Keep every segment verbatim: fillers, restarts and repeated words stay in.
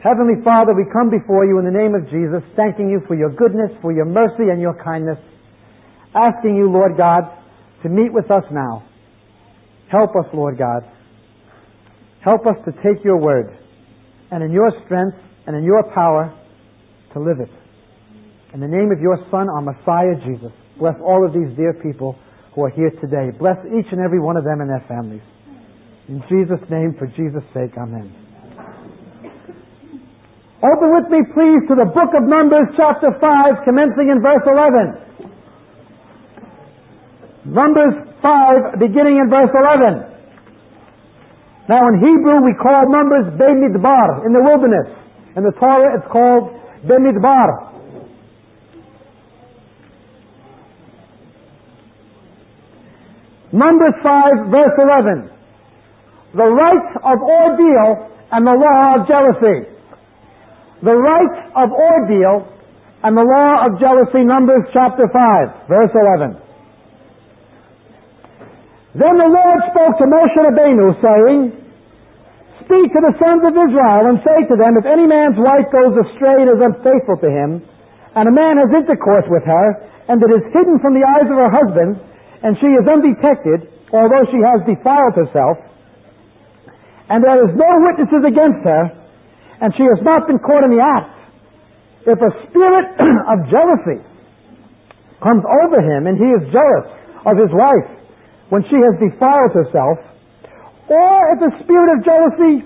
Heavenly Father, we come before you in the name of Jesus, thanking you for your goodness, for your mercy and your kindness, asking you, Lord God, to meet with us now. Help us, Lord God. Help us to take your word, and in your strength and in your power, to live it. In the name of your Son, our Messiah, Jesus, bless all of these dear people who are here today. Bless each and every one of them and their families. In Jesus' name, for Jesus' sake, amen. Open with me, please, to the book of Numbers, chapter five, commencing in verse eleven. Numbers five, beginning in verse eleven. Now, in Hebrew, we call Numbers Bemidbar, in the wilderness. In the Torah, it's called Bemidbar. Numbers five, verse eleven. The right of ordeal and the law of jealousy. The right of ordeal and the law of jealousy, Numbers chapter five, verse eleven. Then the Lord spoke to Moshe Rabbeinu, saying, Speak to the sons of Israel, and say to them, If any man's wife goes astray and is unfaithful to him, and a man has intercourse with her, and it is hidden from the eyes of her husband, and she is undetected, although she has defiled herself, and there is no witnesses against her, and she has not been caught in the act, if a spirit of jealousy comes over him, and he is jealous of his wife when she has defiled herself, or if a spirit of jealousy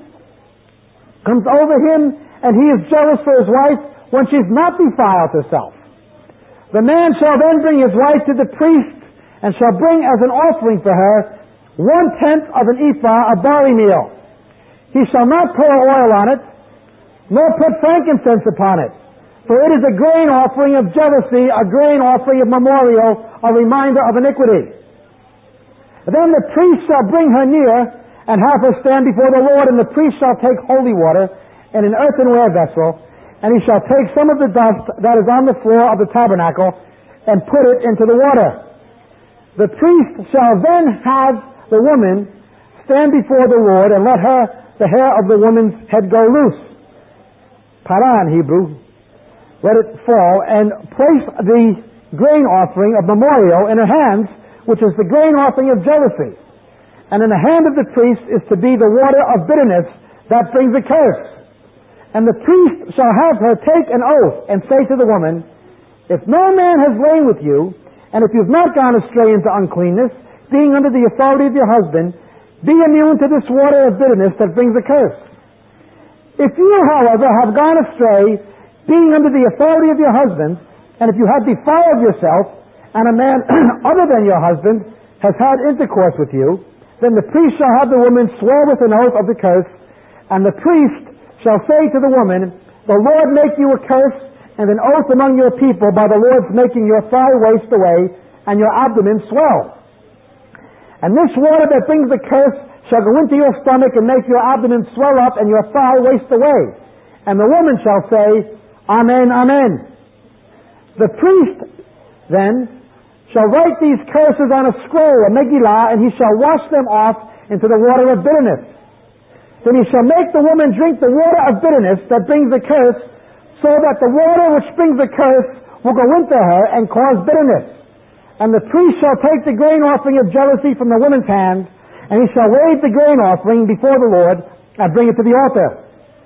comes over him, and he is jealous for his wife when she's not defiled herself, the man shall then bring his wife to the priest, and shall bring as an offering for her one-tenth of an ephah of barley meal. He shall not pour oil on it, nor put frankincense upon it, for it is a grain offering of jealousy, a grain offering of memorial, a reminder of iniquity. Then the priest shall bring her near, and have her stand before the Lord, and the priest shall take holy water in an earthenware vessel, and he shall take some of the dust that is on the floor of the tabernacle, and put it into the water. The priest shall then have the woman stand before the Lord, and let her the hair of the woman's head go loose. Para in Hebrew. Let it fall, and place the grain offering of memorial in her hands, which is the grain offering of jealousy. And in the hand of the priest is to be the water of bitterness that brings a curse. And the priest shall have her take an oath, and say to the woman, If no man has lain with you, and if you've not gone astray into uncleanness, being under the authority of your husband, be immune to this water of bitterness that brings a curse. If you, however, have gone astray, being under the authority of your husband, and if you have defiled yourself, and a man other than your husband has had intercourse with you, then the priest shall have the woman swear with an oath of the curse, and the priest shall say to the woman, The Lord make you a curse, and an oath among your people by the Lord's making your thigh waste away, and your abdomen swell. And this water that brings the curse shall go into your stomach and make your abdomen swell up and your thigh waste away. And the woman shall say, Amen, Amen. The priest then shall write these curses on a scroll, a Megillah, and he shall wash them off into the water of bitterness. Then he shall make the woman drink the water of bitterness that brings the curse, so that the water which brings the curse will go into her and cause bitterness. And the priest shall take the grain offering of jealousy from the woman's hand, and he shall wave the grain offering before the Lord and bring it to the altar.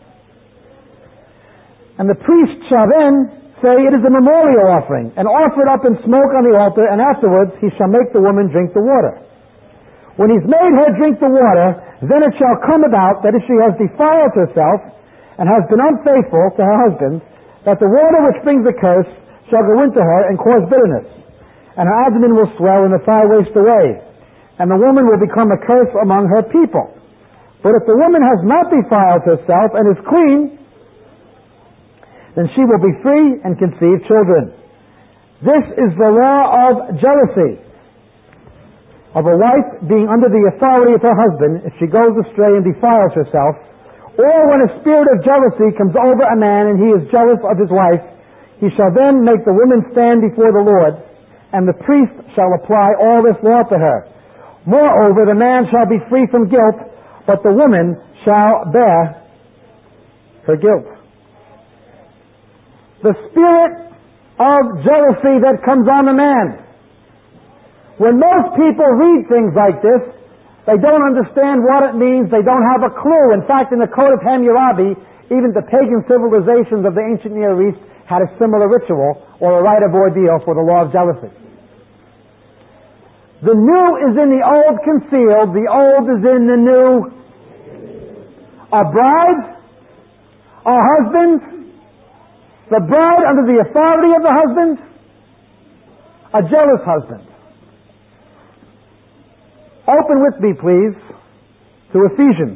And the priest shall then say, It is a memorial offering, and offer it up in smoke on the altar, and afterwards he shall make the woman drink the water. When he's made her drink the water, then it shall come about that if she has defiled herself and has been unfaithful to her husband, that the water which brings the curse shall go into her and cause bitterness, and her abdomen will swell and the thigh waste away, and the woman will become a curse among her people. But if the woman has not defiled herself and is clean, then she will be free and conceive children. This is the law of jealousy, of a wife being under the authority of her husband if she goes astray and defiles herself, or when a spirit of jealousy comes over a man and he is jealous of his wife, he shall then make the woman stand before the Lord, and the priest shall apply all this law to her. Moreover, the man shall be free from guilt, but the woman shall bear her guilt. the spirit of jealousy that comes on a man. When most people read things like this, they don't understand what it means. They don't have a clue. In fact, in the Code of Hammurabi, even the pagan civilizations of the ancient Near East had a similar ritual or a rite of ordeal for the law of jealousy. The new is in the old concealed. The old is in the new. A bride, a husband, the bride under the authority of the husband, a jealous husband. Open with me, please, to Ephesians.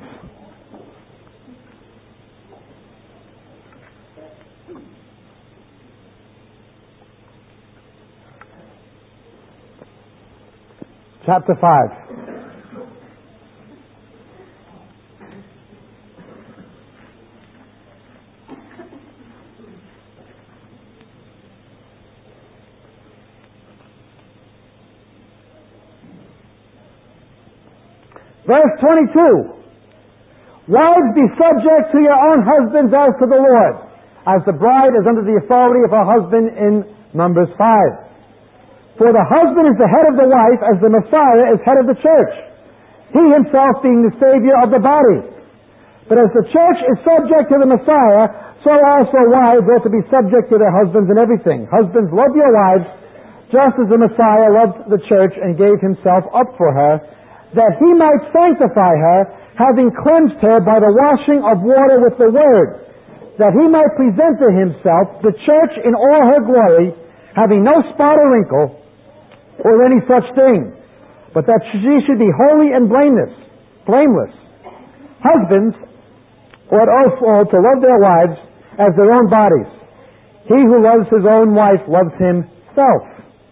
Chapter five. Verse twenty-two. Wives, be subject to your own husbands as to the Lord, as the bride is under the authority of her husband in Numbers five. For the husband is the head of the wife, as the Messiah is head of the church, he himself being the Savior of the body. But as the church is subject to the Messiah, so also wives ought to be subject to their husbands in everything. Husbands, love your wives, just as the Messiah loved the church and gave himself up for her, that he might sanctify her, having cleansed her by the washing of water with the word, that he might present to himself the church in all her glory, having no spot or wrinkle, or any such thing, but that she should be holy and blameless. Blameless. Husbands ought also to love their wives as their own bodies. He who loves his own wife loves himself.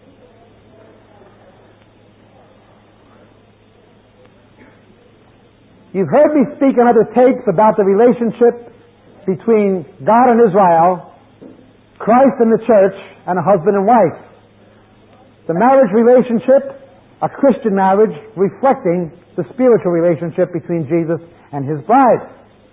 You've heard me speak on other tapes about the relationship between God and Israel, Christ and the church, and a husband and wife. The marriage relationship, a Christian marriage, reflecting the spiritual relationship between Jesus and his bride.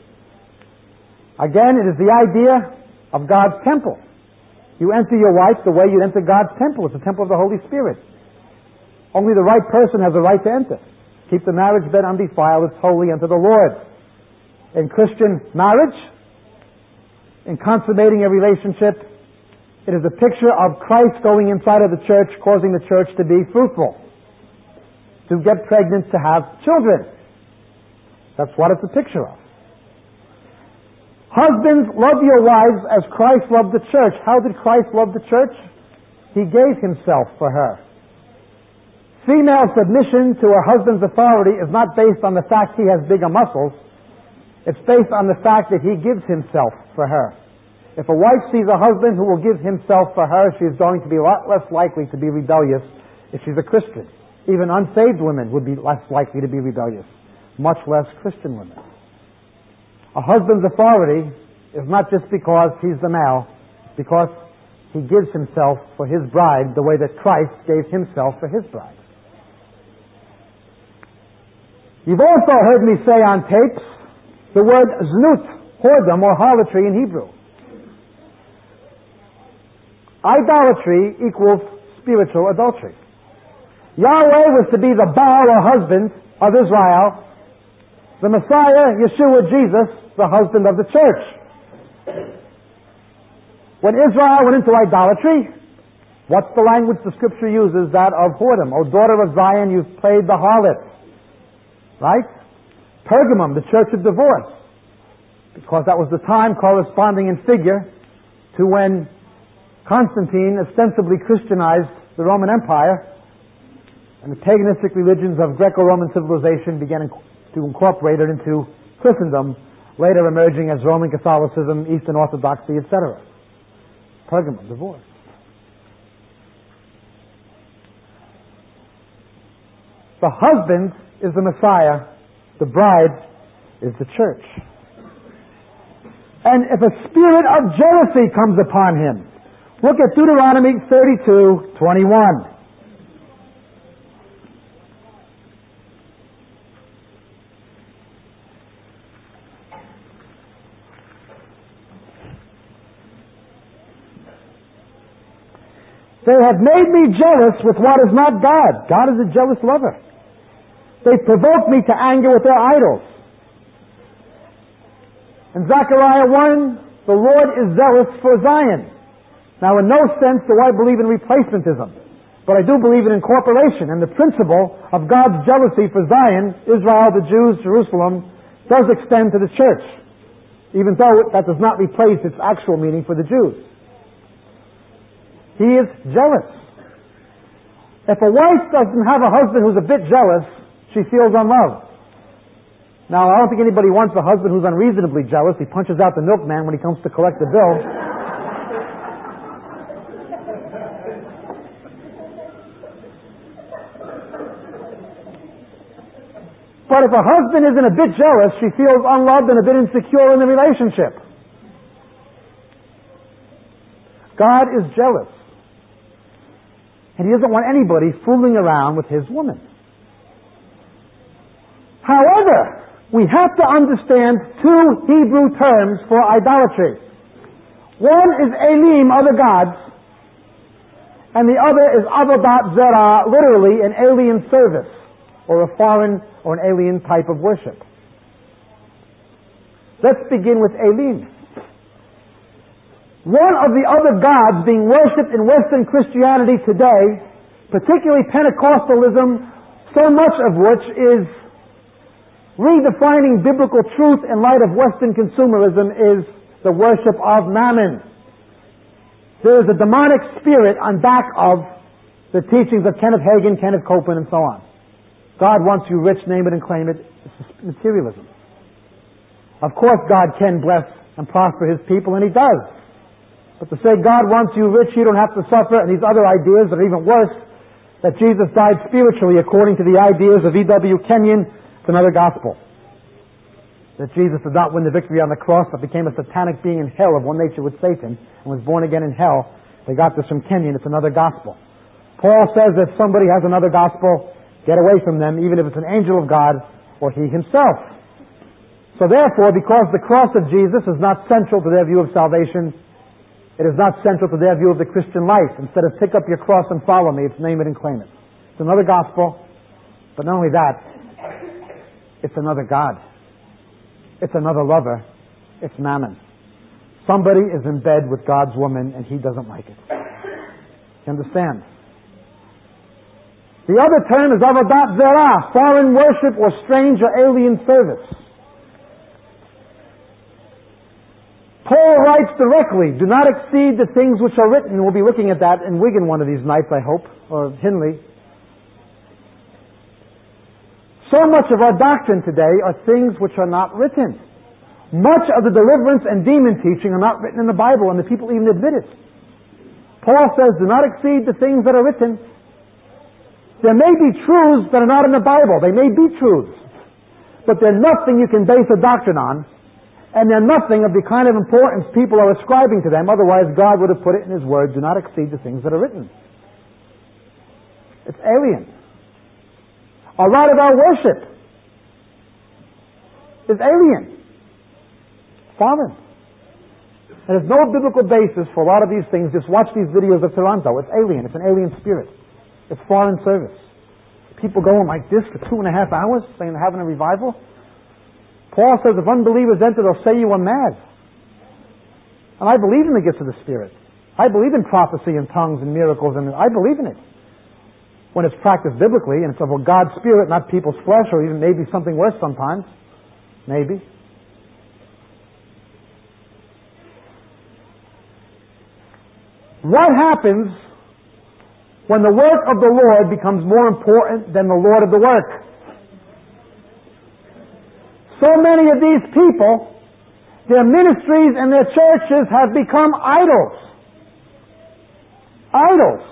Again, it is the idea of God's temple. You enter your wife the way you enter God's temple. It's the temple of the Holy Spirit. Only the right person has the right to enter. Keep the marriage bed undefiled. It's holy unto the Lord. In Christian marriage, in consummating a relationship, it is a picture of Christ going inside of the church, causing the church to be fruitful, to get pregnant, to have children. That's what it's a picture of. Husbands, love your wives as Christ loved the church. How did Christ love the church? He gave himself for her. Female submission to her husband's authority is not based on the fact he has bigger muscles. It's based on the fact that he gives himself for her. If a wife sees a husband who will give himself for her, she is going to be a lot less likely to be rebellious if she's a Christian. Even unsaved women would be less likely to be rebellious, much less Christian women. A husband's authority is not just because he's the male, because he gives himself for his bride the way that Christ gave himself for his bride. You've also heard me say on tapes the word znut, whoredom or harlotry in Hebrew. Idolatry equals spiritual adultery. Yahweh was to be the Baal or husband of Israel. The Messiah, Yeshua, Jesus, the husband of the church. When Israel went into idolatry, what's the language the Scripture uses? That of whoredom. O daughter of Zion, you've played the harlot. Right? Pergamum, the church of divorce. Because that was the time corresponding in figure to when Constantine ostensibly Christianized the Roman Empire, and the paganistic religions of Greco-Roman civilization began to incorporate it into Christendom, later emerging as Roman Catholicism, Eastern Orthodoxy, et cetera. Pergamum, divorce. The husband is the Messiah, the bride is the church. And if a spirit of jealousy comes upon him, look at Deuteronomy thirty-two twenty-one. They have made me jealous with what is not God. God is a jealous lover. They provoke me to anger with their idols. In Zechariah one, the Lord is zealous for Zion. Now, in no sense do I believe in replacementism, but I do believe in incorporation, and the principle of God's jealousy for Zion, Israel, the Jews, Jerusalem, does extend to the church, even though that does not replace its actual meaning for the Jews. He is jealous. If a wife doesn't have a husband who's a bit jealous, she feels unloved. Now, I don't think anybody wants a husband who's unreasonably jealous. He punches out the milkman when he comes to collect the bill. But if a husband isn't a bit jealous, she feels unloved and a bit insecure in the relationship. God is jealous. And He doesn't want anybody fooling around with His woman. However, we have to understand two Hebrew terms for idolatry. One is Elim, other gods, and the other is Avodat Zerah, literally an alien service, or a foreign or an alien type of worship. Let's begin with Elim. One of the other gods being worshipped in Western Christianity today, particularly Pentecostalism, so much of which is redefining biblical truth in light of Western consumerism, is the worship of Mammon. There is a demonic spirit on back of the teachings of Kenneth Hagin, Kenneth Copeland, and so on. God wants you rich, name it and claim it. It's materialism. Of course God can bless and prosper His people, and He does. But to say God wants you rich, you don't have to suffer, and these other ideas that are even worse, that Jesus died spiritually according to the ideas of E W Kenyon, it's another gospel. That Jesus did not win the victory on the cross, but became a satanic being in hell of one nature with Satan, and was born again in hell. They got this from Kenyon. It's another gospel. Paul says that if somebody has another gospel, get away from them, even if it's an angel of God or he himself. So therefore, because the cross of Jesus is not central to their view of salvation, it is not central to their view of the Christian life. Instead of pick up your cross and follow me, it's name it and claim it. It's another gospel, but not only that, it's another God. It's another lover. It's Mammon. Somebody is in bed with God's woman and he doesn't like it. You understand? The other term is Avodat Zerah, foreign worship or strange or alien service. Paul writes directly, do not exceed the things which are written. We'll be looking at that in Wigan one of these nights, I hope, or Hinley. So much of our doctrine today are things which are not written. Much of the deliverance and demon teaching are not written in the Bible, and the people even admit it. Paul says, do not exceed the things that are written. There may be truths that are not in the Bible. They may be truths. But they're nothing you can base a doctrine on, and they're nothing of the kind of importance people are ascribing to them. Otherwise, God would have put it in His Word, do not exceed the things that are written. It's alien. A lot of our worship is alien, foreign. There's no biblical basis for a lot of these things. Just watch these videos of Toronto. It's alien. It's an alien spirit. It's foreign service. People going like this for two and a half hours saying they're having a revival. Paul says if unbelievers enter, they'll say you are mad. And I believe in the gifts of the Spirit. I believe in prophecy and tongues and miracles, and I believe in it. When it's practiced biblically, and it's of God's Spirit, not people's flesh, or even maybe something worse sometimes. Maybe. What happens when the work of the Lord becomes more important than the Lord of the work? So many of these people, their ministries and their churches have become idols. Idols.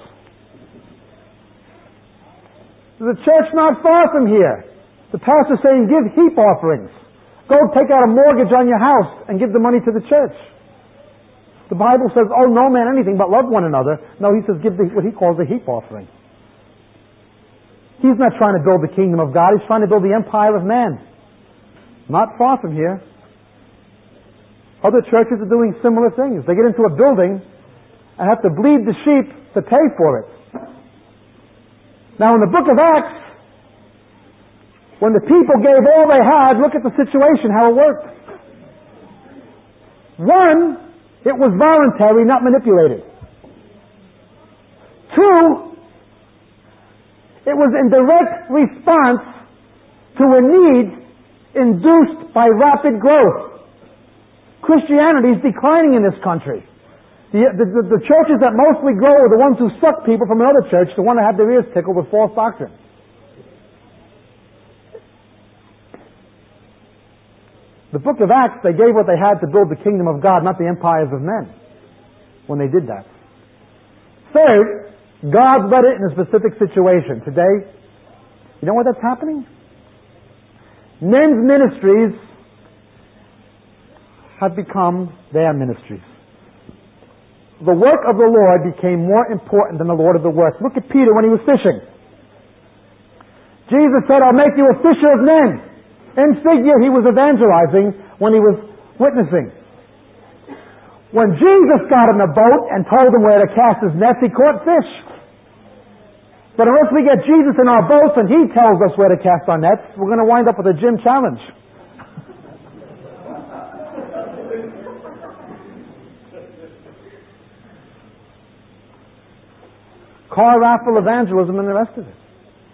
There's a church not far from here. The pastor's saying, give heap offerings. Go take out a mortgage on your house and give the money to the church. The Bible says, oh, no man anything but love one another. No, he says, give the, what he calls a heap offering. He's not trying to build the kingdom of God. He's trying to build the empire of man. Not far from here. Other churches are doing similar things. They get into a building and have to bleed the sheep to pay for it. Now in the book of Acts, when the people gave all they had, look at the situation, how it worked. One, it was voluntary, not manipulated. Two, it was in direct response to a need induced by rapid growth. Christianity is declining in this country. The, the, the, the churches that mostly grow are the ones who suck people from another church to want to have their ears tickled with false doctrine. The book of Acts, they gave what they had to build the kingdom of God, not the empires of men, when they did that. Third, God led it in a specific situation. Today, you know what that's happening? Men's ministries have become their ministries. The work of the Lord became more important than the Lord of the work. Look at Peter when he was fishing. Jesus said, I'll make you a fisher of men. In figure, he was evangelizing when he was witnessing. When Jesus got in the boat and told him where to cast his nets, he caught fish. But unless we get Jesus in our boats and he tells us where to cast our nets, we're going to wind up with a gym challenge. Car raffle evangelism and the rest of it.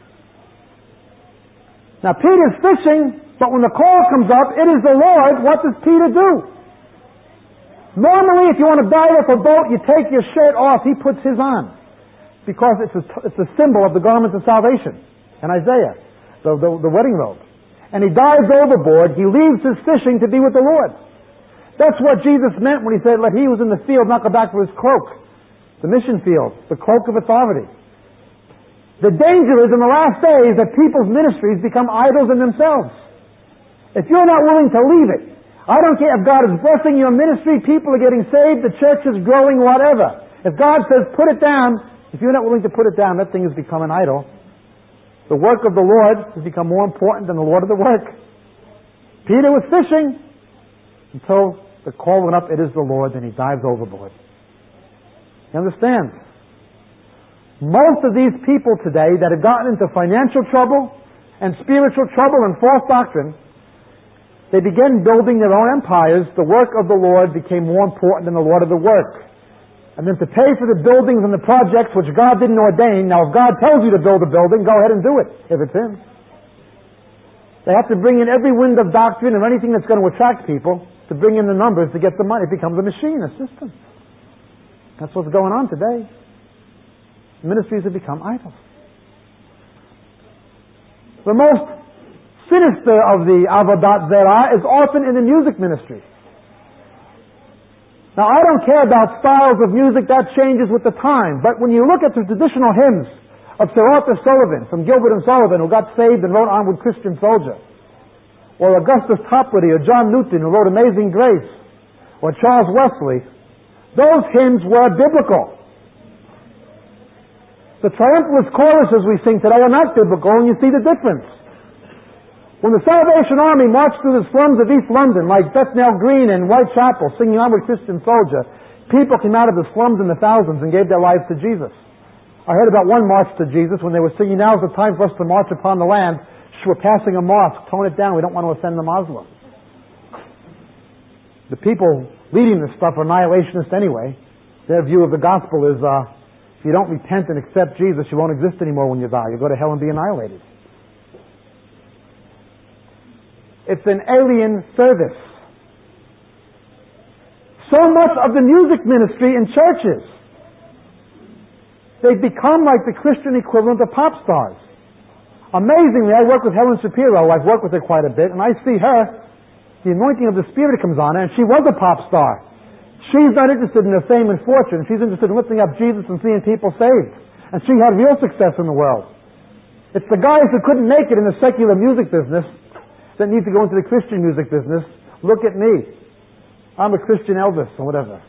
Now Peter's fishing, but when the call comes up, it is the Lord. What does Peter do? Normally, if you want to dive off a boat, you take your shirt off. He puts his on. Because it's a, it's a symbol of the garments of salvation. In Isaiah, the, the, the wedding robe. And he dives overboard. He leaves his fishing to be with the Lord. That's what Jesus meant when he said, let he who's in the field not go back for his cloak. The mission field, the cloak of authority. The danger is in the last days that people's ministries become idols in themselves. If you're not willing to leave it, I don't care if God is blessing your ministry, people are getting saved, the church is growing, whatever. If God says put it down, if you're not willing to put it down, that thing has become an idol. The work of the Lord has become more important than the Lord of the work. Peter was fishing until the call went up, it is the Lord, and he dives overboard. You understand? Most of these people today that have gotten into financial trouble and spiritual trouble and false doctrine, they began building their own empires. The work of the Lord became more important than the Lord of the work. And then to pay for the buildings and the projects which God didn't ordain, now if God tells you to build a building, go ahead and do it, if it's Him. They have to bring in every wind of doctrine or anything that's going to attract people to bring in the numbers to get the money. It becomes a machine, a system. That's what's going on today. Ministries have become idols. The most sinister of the avodat zerah is often in the music ministry. Now, I don't care about styles of music, that changes with the time. But when you look at the traditional hymns of Sir Arthur Sullivan, from Gilbert and Sullivan, who got saved and wrote Onward Christian Soldier, or Augustus Toplady, or John Newton, who wrote Amazing Grace, or Charles Wesley, those hymns were biblical. The triumphalist choruses we sing today are not biblical, and you see the difference. When the Salvation Army marched through the slums of East London, like Bethnal Green and Whitechapel, singing Onward Christian Soldier, people came out of the slums in the thousands and gave their lives to Jesus. I heard about one march to Jesus when they were singing, now's the time for us to march upon the land. Shh, we're passing a mosque. Tone it down. We don't want to offend the Muslims. The people leading this stuff are annihilationists anyway. Their view of the gospel is, uh, if you don't repent and accept Jesus, you won't exist anymore when you die. You'll go to hell and be annihilated. It's an alien service. So much of the music ministry in churches, they've become like the Christian equivalent of pop stars. Amazingly, I work with Helen Shapiro. I've worked with her quite a bit, and I see her, the anointing of the Spirit comes on her, and she was a pop star. She's not interested in her fame and fortune. She's interested in lifting up Jesus and seeing people saved. And she had real success in the world. It's the guys who couldn't make it in the secular music business that need to go into the Christian music business. Look at me. I'm a Christian Elvis or whatever.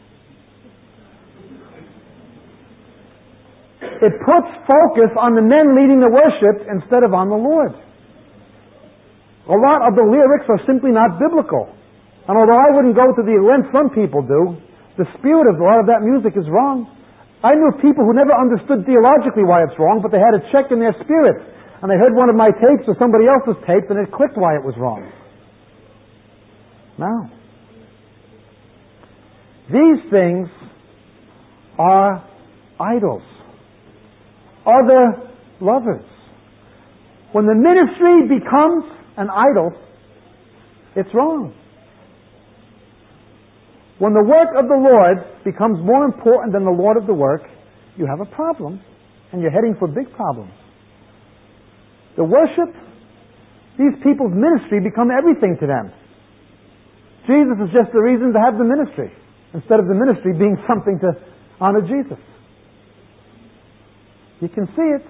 It puts focus on the men leading the worship instead of on the Lord. A lot of the lyrics are simply not biblical. And although I wouldn't go to the length some people do, the spirit of a lot of that music is wrong. I knew people who never understood theologically why it's wrong, but they had a check in their spirit. And they heard one of my tapes or somebody else's tapes, and it clicked why it was wrong. No. These things are idols. Other lovers. When the ministry becomes an idol, it's wrong. When the work of the Lord becomes more important than the Lord of the work, you have a problem, and you're heading for big problems. The worship, these people's ministry become everything to them. Jesus is just the reason to have the ministry, instead of the ministry being something to honor Jesus. You can see it.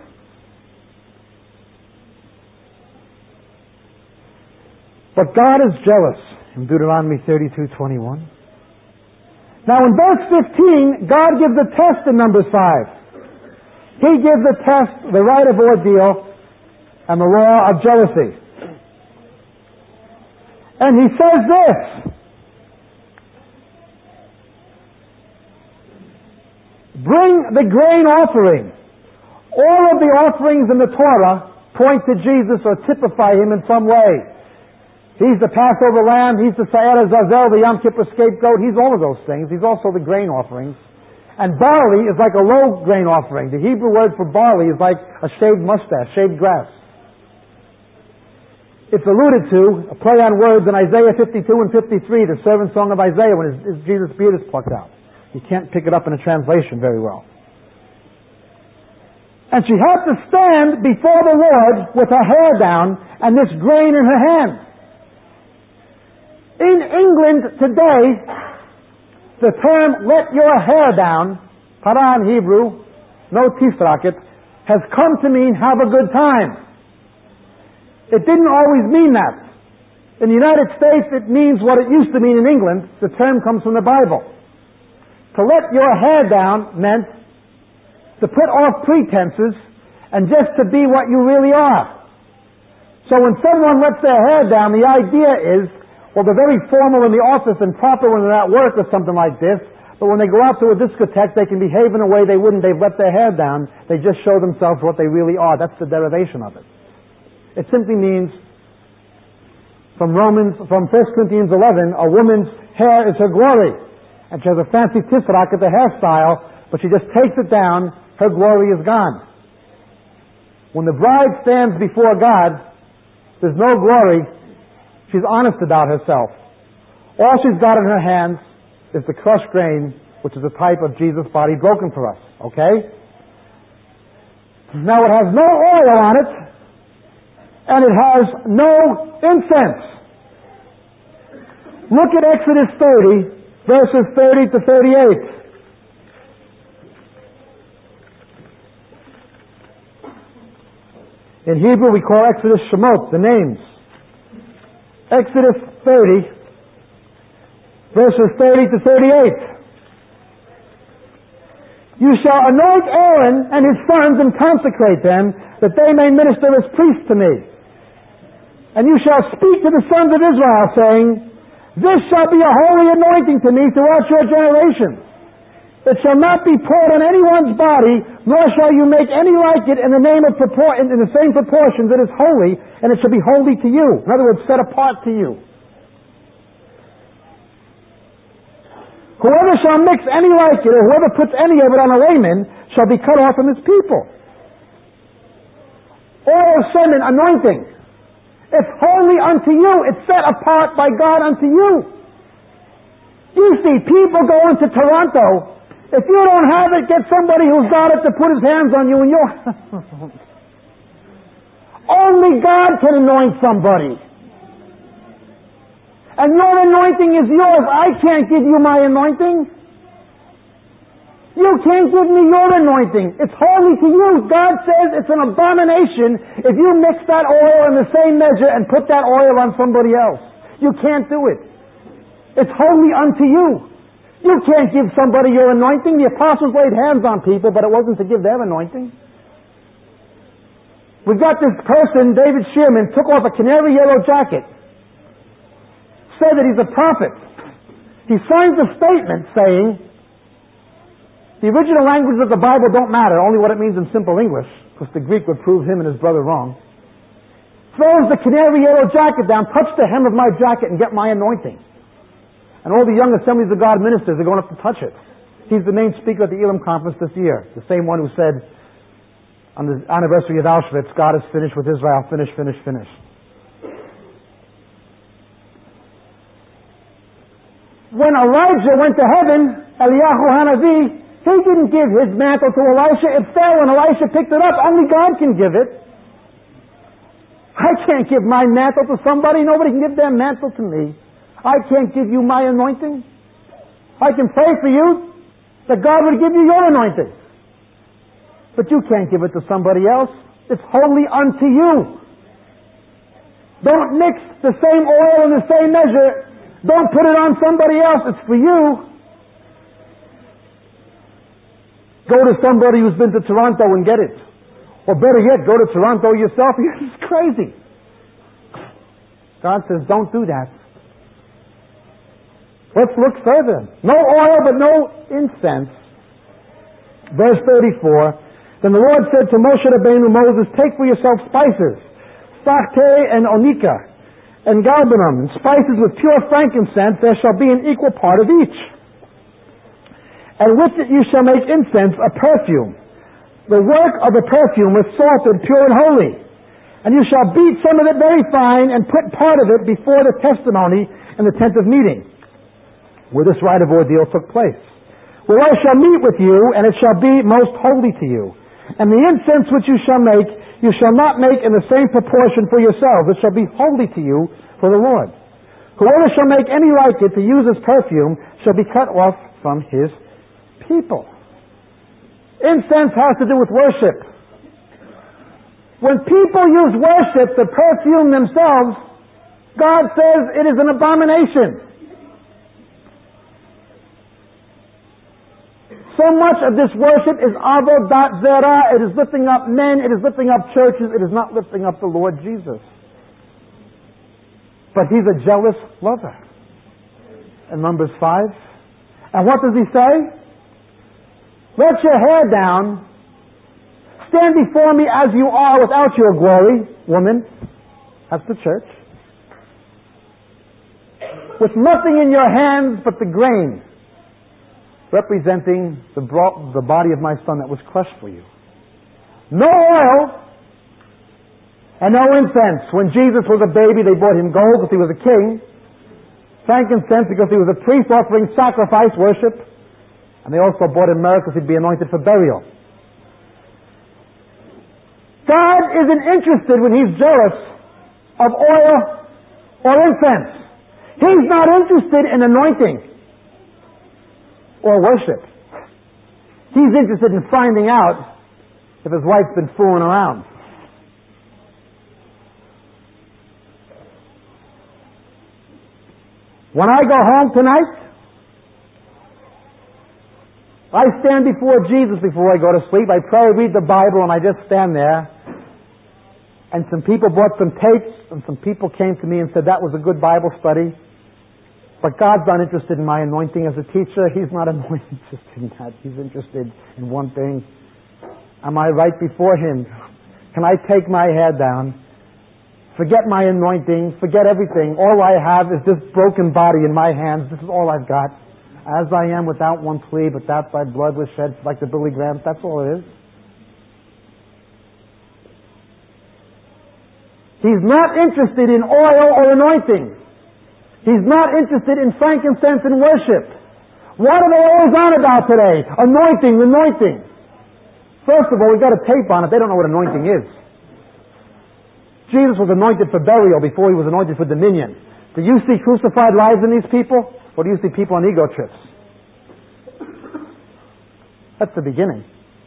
But God is jealous in Deuteronomy thirty-two twenty-one. Now in verse fifteen, God gives a test in Numbers five. He gives a test, the right of ordeal, and the law of jealousy. And he says this: bring the grain offering. All of the offerings in the Torah point to Jesus or typify him in some way. He's the Passover lamb, he's the Sa'er Zazel, the Yom Kippur scapegoat, he's all of those things. He's also the grain offerings. And barley is like a low grain offering. The Hebrew word for barley is like a shaved mustache, shaved grass. It's alluded to, a play on words in Isaiah fifty-two and fifty-three, the servant song of Isaiah, when his, his Jesus' beard is plucked out. You can't pick it up in a translation very well. And she had to stand before the Lord with her hair down and this grain in her hand. In England today, the term "let your hair down," para in Hebrew, no tisraket, has come to mean have a good time. It didn't always mean that. In the United States, it means what it used to mean in England. The term comes from the Bible. To let your hair down meant to put off pretenses and just to be what you really are. So when someone lets their hair down, the idea is, well, they're very formal in the office and proper when they're at work or something like this, but when they go out to a discotheque, they can behave in a way they wouldn't. They've let their hair down. They just show themselves what they really are. That's the derivation of it. It simply means, from Romans, from First Corinthians eleven, a woman's hair is her glory. And she has a fancy tisrak at the hairstyle, but she just takes it down, her glory is gone. When the bride stands before God, there's no glory. She's honest about herself. All she's got in her hands is the crushed grain, which is a type of Jesus' body broken for us. Okay? Now it has no oil on it, and it has no incense. Look at Exodus thirty, verses thirty to thirty-eight. In Hebrew we call Exodus Shemot, the names. Exodus thirty, verses thirty to thirty-eight. You shall anoint Aaron and his sons and consecrate them, that they may minister as priests to me. And you shall speak to the sons of Israel, saying, this shall be a holy anointing to me throughout your generations. It shall not be poured on anyone's body, nor shall you make any like it in the name of propor- in the same proportions. It is holy, and it shall be holy to you. In other words, set apart to you. Whoever shall mix any like it, or whoever puts any of it on a layman, shall be cut off from his people. Oil, semen, anointing. It's holy unto you. It's set apart by God unto you. You see people go into Toronto. If you don't have it, get somebody who's got it to put his hands on you and you'll... Only God can anoint somebody. And your anointing is yours. I can't give you my anointing. You can't give me your anointing. It's holy to you. God says it's an abomination if you mix that oil in the same measure and put that oil on somebody else. You can't do it. It's holy unto you. You can't give somebody your anointing. The apostles laid hands on people, but it wasn't to give their anointing. We've got this person, David Shearman, took off a canary yellow jacket, said that he's a prophet. He signs a statement saying, The original language of the Bible don't matter, only what it means in simple English, because the Greek would prove him and his brother wrong. Throws the canary yellow jacket down, touch the hem of my jacket and get my anointing. And all the young Assemblies of God ministers are going up to touch it. He's the main speaker at the Elam conference this year. The same one who said on the anniversary of Auschwitz, God is finished with Israel, finish, finish, finish. When Elijah went to heaven, Eliyahu Hanavi, he didn't give his mantle to Elisha. It fell and Elisha picked it up. Only God can give it. I can't give my mantle to somebody. Nobody can give their mantle to me. I can't give you my anointing. I can pray for you that God would give you your anointing. But you can't give it to somebody else. It's wholly unto you. Don't mix the same oil in the same measure. Don't put it on somebody else. It's for you. Go to somebody who's been to Toronto and get it. Or better yet, go to Toronto yourself. This is crazy. God says, don't do that. Let's look further. No oil, but no incense. Verse thirty-four. Then the Lord said to Moshe Rabbeinu, Moses, take for yourself spices, stacte and onika, and galbanum, and spices with pure frankincense. There shall be an equal part of each. And with it you shall make incense, a perfume. The work of the perfume was salted, pure and holy. And you shall beat some of it very fine and put part of it before the testimony in the tent of meeting, where this rite of ordeal took place. Where I shall meet with you, and it shall be most holy to you. And the incense which you shall make, you shall not make in the same proportion for yourselves. It shall be holy to you for the Lord. Whoever shall make any like it to use as perfume shall be cut off from his people. Incense has to do with worship. When people use worship to perfume themselves, God says it is an abomination. So much of this worship is avodat zera. It is lifting up men. It is lifting up churches. It is not lifting up the Lord Jesus. But He's a jealous lover. In Numbers five. And what does He say? Let your hair down. Stand before me as you are without your glory, woman. That's the church. With nothing in your hands but the grain, representing the, bro- the body of my Son that was crushed for you. No oil and no incense. When Jesus was a baby, they brought Him gold because He was a king. Frankincense because He was a priest offering sacrifice, worship. And they also brought Him myrrh because He'd be anointed for burial. God isn't interested when He's jealous of oil or incense. He's not interested in anointing or worship. He's interested in finding out if His wife's been fooling around. When I go home tonight, I stand before Jesus before I go to sleep. I pray, read the Bible, and I just stand there. And some people brought some tapes, and some people came to me and said, that was a good Bible study. But God's not interested in my anointing as a teacher. He's not interested in that. He's interested in one thing. Am I right before Him? Can I take my head down, forget my anointing, forget everything? All I have is this broken body in my hands. This is all I've got. As I am without one plea, but that thy blood was shed like the Billy Graham. That's all it is. He's not interested in oil or anointing. He's not interested in frankincense and worship. What are they always on about today? Anointing, anointing. First of all, we've got a tape on it. They don't know what anointing is. Jesus was anointed for burial before He was anointed for dominion. Do you see crucified lives in these people? Or do you see people on ego trips? That's the beginning.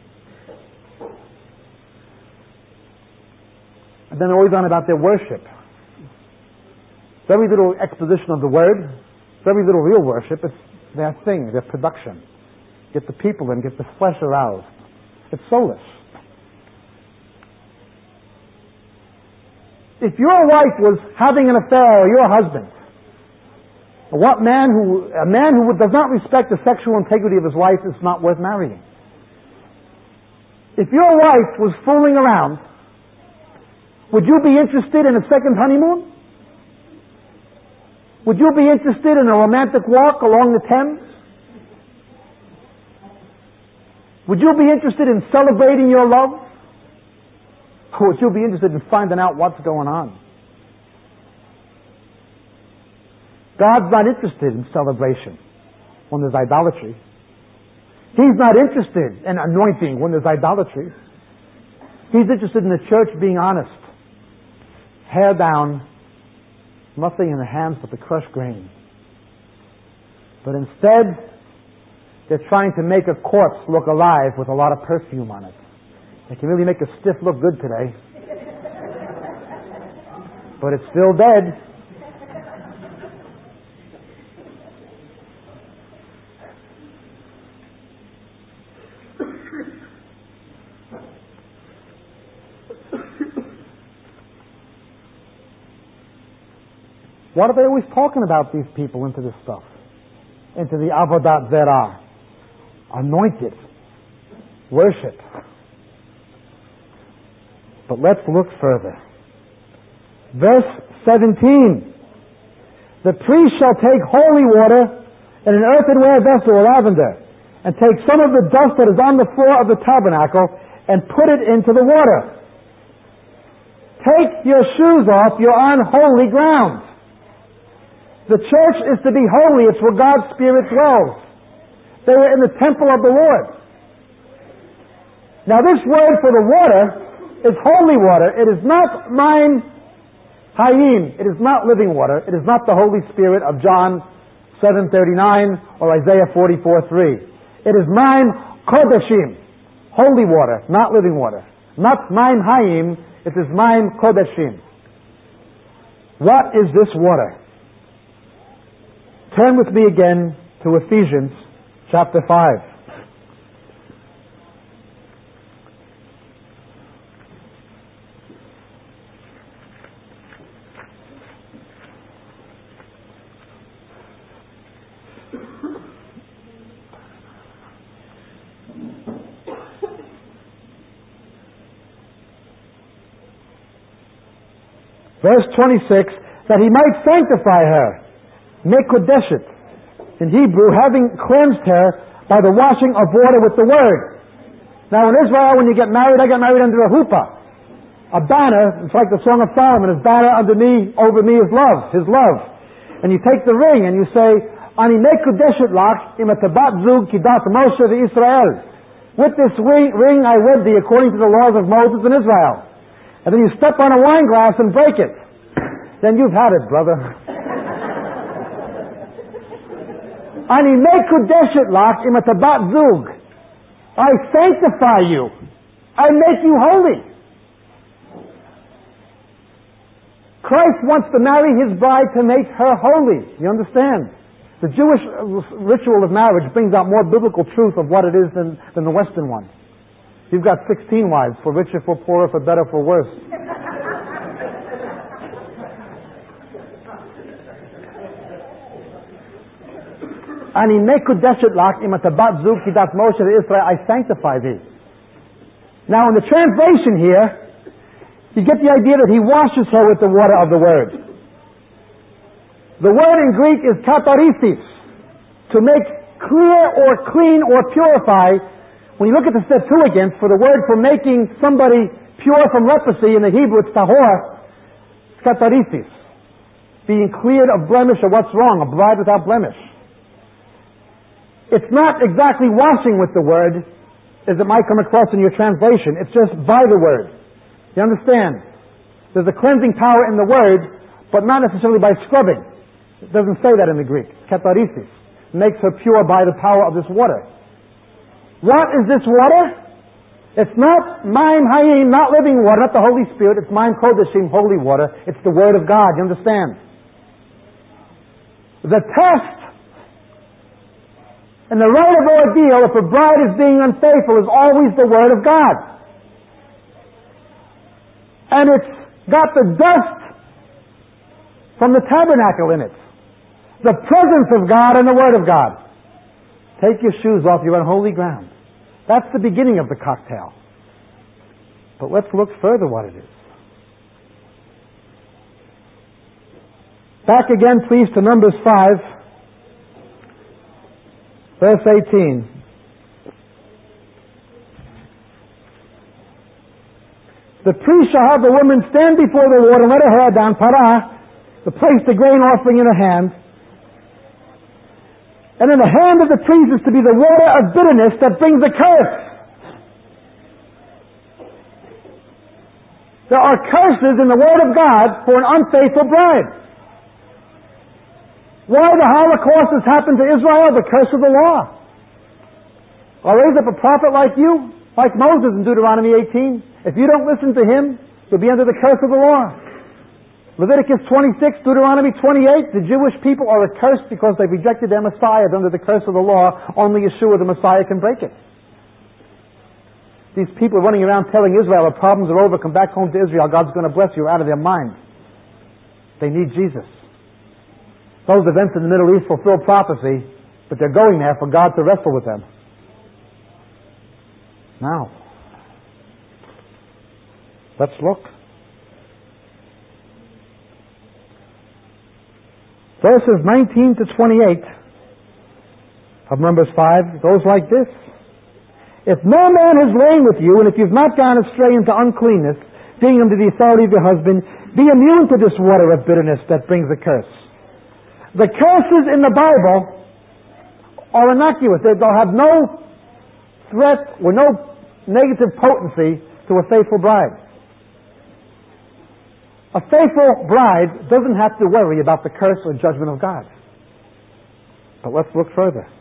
And then they're always on about their worship. Very little exposition of the Word, very little real worship. It's their thing, their production. Get the people in, get the flesh aroused. It's soulless. If your wife was having an affair, or your husband, what man who, a man who does not respect the sexual integrity of his wife is not worth marrying. If your wife was fooling around, would you be interested in a second honeymoon? Would you be interested in a romantic walk along the Thames? Would you be interested in celebrating your love? Or would you be interested in finding out what's going on? God's not interested in celebration when there's idolatry. He's not interested in anointing when there's idolatry. He's interested in the church being honest. Hair down, nothing in the hands but the crushed grain. But instead, they're trying to make a corpse look alive with a lot of perfume on it. They can really make a stiff look good today. But it's still dead. What are they always talking about, these people, into this stuff? Into the Avodat Zerah. Anointed. Worship. But let's look further. Verse seventeen. The priest shall take holy water in an earthenware vessel of lavender, and take some of the dust that is on the floor of the tabernacle, and put it into the water. Take your shoes off, you're on holy ground. The church is to be holy. It's where God's Spirit dwells. They were in the temple of the Lord. Now this word for the water is holy water. It is not mine hayim. It is not living water. It is not the Holy Spirit of John seven thirty-nine or Isaiah forty-four three. It is mine kodeshim. Holy water, not living water. Not mine hayim. It is mine kodeshim. What is this water? Turn with me again to Ephesians chapter five. Verse twenty-six, that he might sanctify her, Mekodeshet, in Hebrew, having cleansed her by the washing of water with the word. Now in Israel, when you get married, I got married under a huppah. A banner, it's like the Song of Solomon, his banner under me, over me is love, his love. And you take the ring and you say, Ani Mekodeshet lach im atabat zug kidat Moshe v'Yisrael. With this ring I wed thee according to the laws of Moses and Israel. And then you step on a wine glass and break it. Then you've had it, brother. Ani mekudeshet lach im atabat zug. I sanctify you. I make you holy. Christ wants to marry his bride to make her holy. You understand? The Jewish ritual of marriage brings out more biblical truth of what it is than, than the Western one. You've got sixteen wives, for richer, for poorer, for better, for worse. Ani mekudeshet lach im atabat zug kidat Moshe Israel. I sanctify thee. Now in the translation here, you get the idea that he washes her with the water of the word. The word in Greek is katarisis, to make clear or clean or purify. When you look at the Septuagint, for the word for making somebody pure from leprosy in the Hebrew, it's tahor. It's katarisis, being cleared of blemish or what's wrong, a bride without blemish. It's not exactly washing with the word, as it might come across in your translation. It's just by the word. You understand? There's a cleansing power in the word, but not necessarily by scrubbing. It doesn't say that in the Greek. Katarisis. Makes her pure by the power of this water. What is this water? It's not Mayim Hayim, not living water, not the Holy Spirit. It's Mayim Kodeshim, holy water. It's the Word of God. You understand? The test and the right of ordeal, if a bride is being unfaithful, is always the Word of God. And it's got the dust from the tabernacle in it. The presence of God and the Word of God. Take your shoes off, you're on holy ground. That's the beginning of the cocktail. But let's look further what it is. Back again, please, to Numbers five, verse eighteen. The priest shall have the woman stand before the Lord and let her hair down, parah, to place the grain offering in her hand. And in the hand of the priest is to be the water of bitterness that brings a curse. There are curses in the Word of God for an unfaithful bride. Why the Holocaust has happened to Israel? The curse of the law. I'll raise up a prophet like you, like Moses in Deuteronomy eighteen. If you don't listen to him, you'll be under the curse of the law. Leviticus twenty-six, Deuteronomy twenty-eight, the Jewish people are accursed because they rejected their Messiah under the curse of the law. Only Yeshua, the Messiah, can break it. These people running around telling Israel the problems are over, come back home to Israel, God's going to bless you, are out of their mind. They need Jesus. Those events in the Middle East fulfill prophecy, but they're going there for God to wrestle with them. Now, let's look. Verses nineteen to twenty-eight of Numbers five goes like this. If no man has lain with you, and if you've not gone astray into uncleanness, being under the authority of your husband, be immune to this water of bitterness that brings a curse. The curses in the Bible are innocuous. They'll have no threat or no negative potency to a faithful bride. A faithful bride doesn't have to worry about the curse or judgment of God. But let's look further.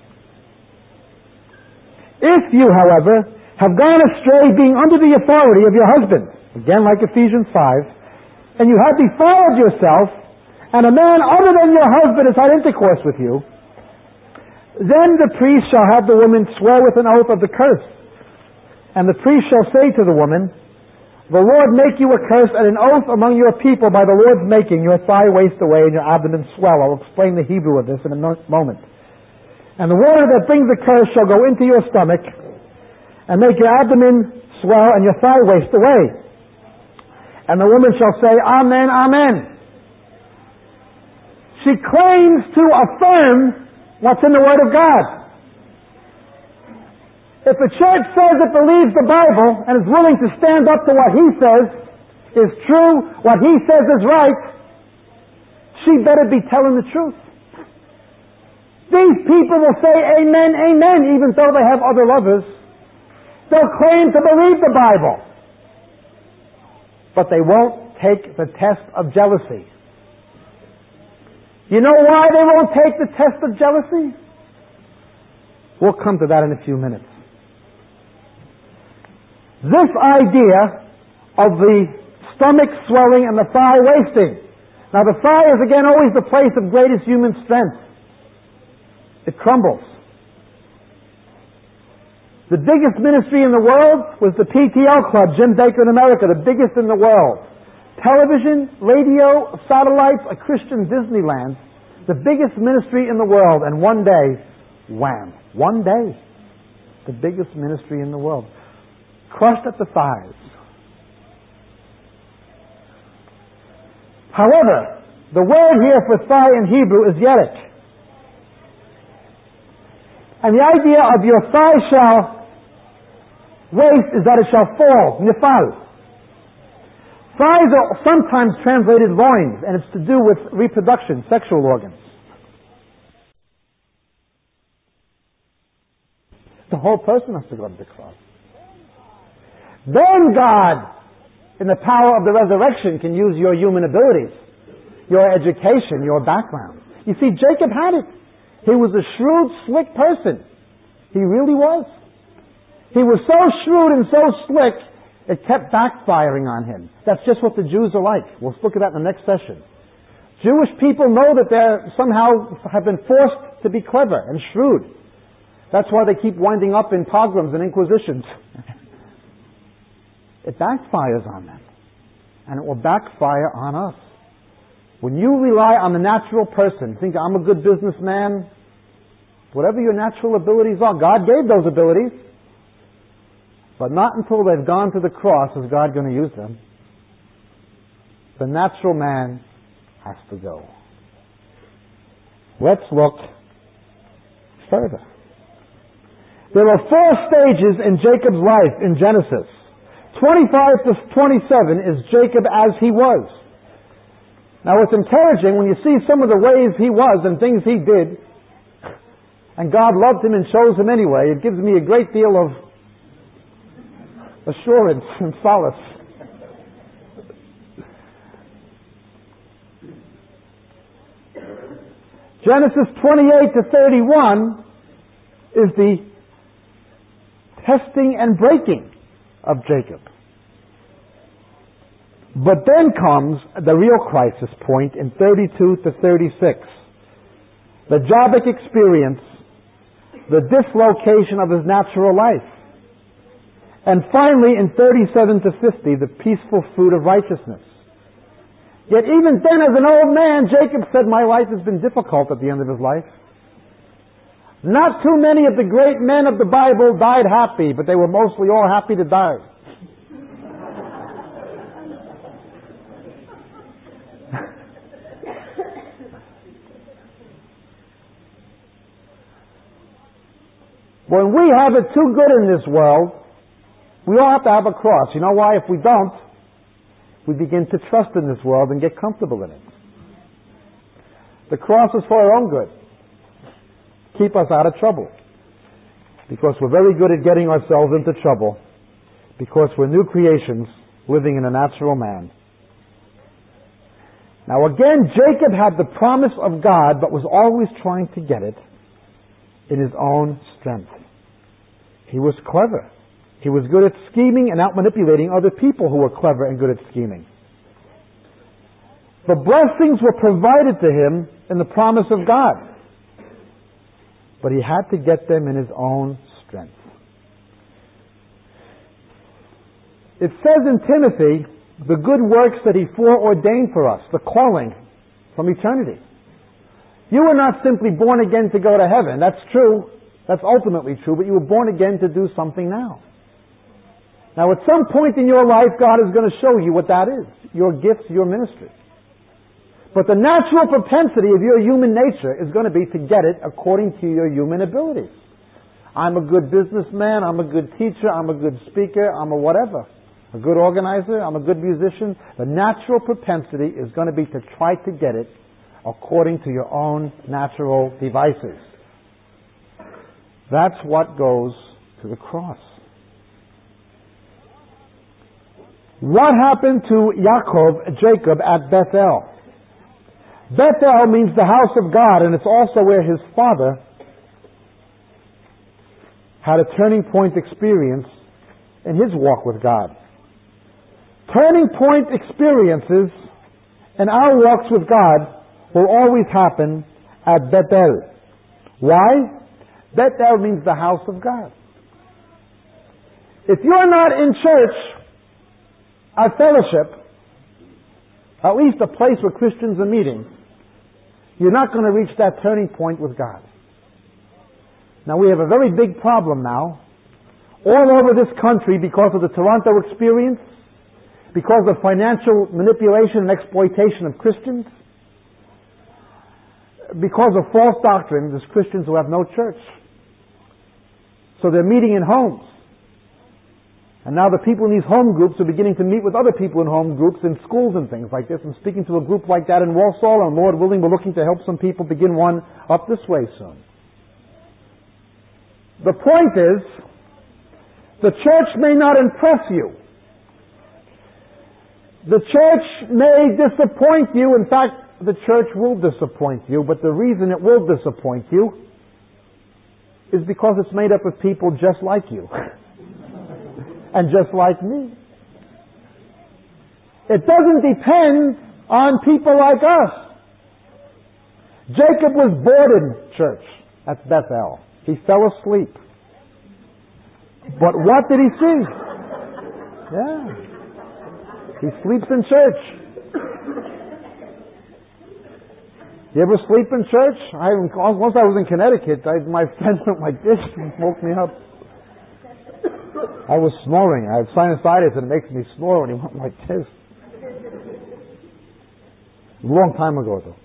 If you, however, have gone astray being under the authority of your husband, again like Ephesians five, and you have defiled yourself, and a man other than your husband has had intercourse with you, then the priest shall have the woman swear with an oath of the curse. And the priest shall say to the woman, the Lord make you a curse and an oath among your people by the Lord's making your thigh waste away and your abdomen swell. I'll explain the Hebrew of this in a moment. And the water that brings the curse shall go into your stomach and make your abdomen swell and your thigh waste away. And the woman shall say, Amen, Amen. She claims to affirm what's in the Word of God. If a church says it believes the Bible and is willing to stand up to what he says is true, what he says is right, she better be telling the truth. These people will say amen, amen, even though they have other lovers. They'll claim to believe the Bible. But they won't take the test of jealousy. You know why they won't take the test of jealousy? We'll come to that in a few minutes. This idea of the stomach swelling and the thigh wasting. Now the thigh is again always the place of greatest human strength. It crumbles. The biggest ministry in the world was the P T L Club, Jim Baker in America, the biggest in the world. Television, radio, satellites, a Christian Disneyland, the biggest ministry in the world, and one day, wham, one day, the biggest ministry in the world. Crushed at the thighs. However, the word here for thigh in Hebrew is yerik. And the idea of your thigh shall waste is that it shall fall, nifal. Thighs are sometimes translated loins, and it's to do with reproduction, sexual organs. The whole person has to go to the cross. Then God, in the power of the resurrection, can use your human abilities, your education, your background. You see, Jacob had it. He was a shrewd, slick person. He really was. He was so shrewd and so slick, it kept backfiring on him. That's just what the Jews are like. We'll look at that in the next session. Jewish people know that they somehow have been forced to be clever and shrewd. That's why they keep winding up in pogroms and inquisitions. It backfires on them. And it will backfire on us. When you rely on the natural person, think, I'm a good businessman, whatever your natural abilities are, God gave those abilities. But not until they've gone to the cross is God going to use them. The natural man has to go. Let's look further. There are four stages in Jacob's life in Genesis. twenty-five to twenty-seven is Jacob as he was. Now it's encouraging when you see some of the ways he was and things he did, and God loved him and chose him anyway. It gives me a great deal of assurance and solace. Genesis twenty-eight to thirty-one is the testing and breaking of Jacob. But then comes the real crisis point in thirty-two to thirty-six. The Jabbok experience, the dislocation of his natural life. And finally, in thirty-seven to fifty, the peaceful fruit of righteousness. Yet even then, as an old man, Jacob said, my life has been difficult at the end of his life. Not too many of the great men of the Bible died happy, but they were mostly all happy to die. When we have it too good in this world, we all have to have a cross. You know why? If we don't, we begin to trust in this world and get comfortable in it. The cross is for our own good. Keep us out of trouble. Because we're very good at getting ourselves into trouble. Because we're new creations living in a natural man. Now again, Jacob had the promise of God, but was always trying to get it in his own strength. He was clever. He was good at scheming and out-manipulating other people who were clever and good at scheming. The blessings were provided to him in the promise of God. But he had to get them in his own strength. It says in Timothy, the good works that he foreordained for us, the calling from eternity. You were not simply born again to go to heaven. That's true. That's ultimately true. But you were born again to do something now. Now at some point in your life, God is going to show you what that is. Your gifts, your ministry. But the natural propensity of your human nature is going to be to get it according to your human abilities. I'm a good businessman. I'm a good teacher. I'm a good speaker. I'm a whatever. A good organizer. I'm a good musician. The natural propensity is going to be to try to get it according to your own natural devices. That's what goes to the cross. What happened to Yaakov, Jacob, at Bethel? Bethel means the house of God, and it's also where his father had a turning point experience in his walk with God. Turning point experiences in our walks with God will always happen at Bethel. Why? Bethel means the house of God. If you're not in church, a fellowship, at least a place where Christians are meeting, you're not going to reach that turning point with God. Now we have a very big problem now, all over this country because of the Toronto experience, because of financial manipulation and exploitation of Christians, because of false doctrines, there's Christians who have no church. So they're meeting in homes. And now the people in these home groups are beginning to meet with other people in home groups in schools and things like this. I'm speaking to a group like that in Walsall, and Lord willing, we're looking to help some people begin one up this way soon. The point is, the church may not impress you. The church may disappoint you. In fact, the church will disappoint you, but the reason it will disappoint you is because it's made up of people just like you. And just like me. It doesn't depend on people like us. Jacob was bored in church at Bethel. He fell asleep. But what did he see? Yeah. He sleeps in church. You ever sleep in church? I, once I was in Connecticut, I, my friend went like this and woke me up. I was snoring. I have sinusitis and it makes me snore when he went like this. A long time ago, though.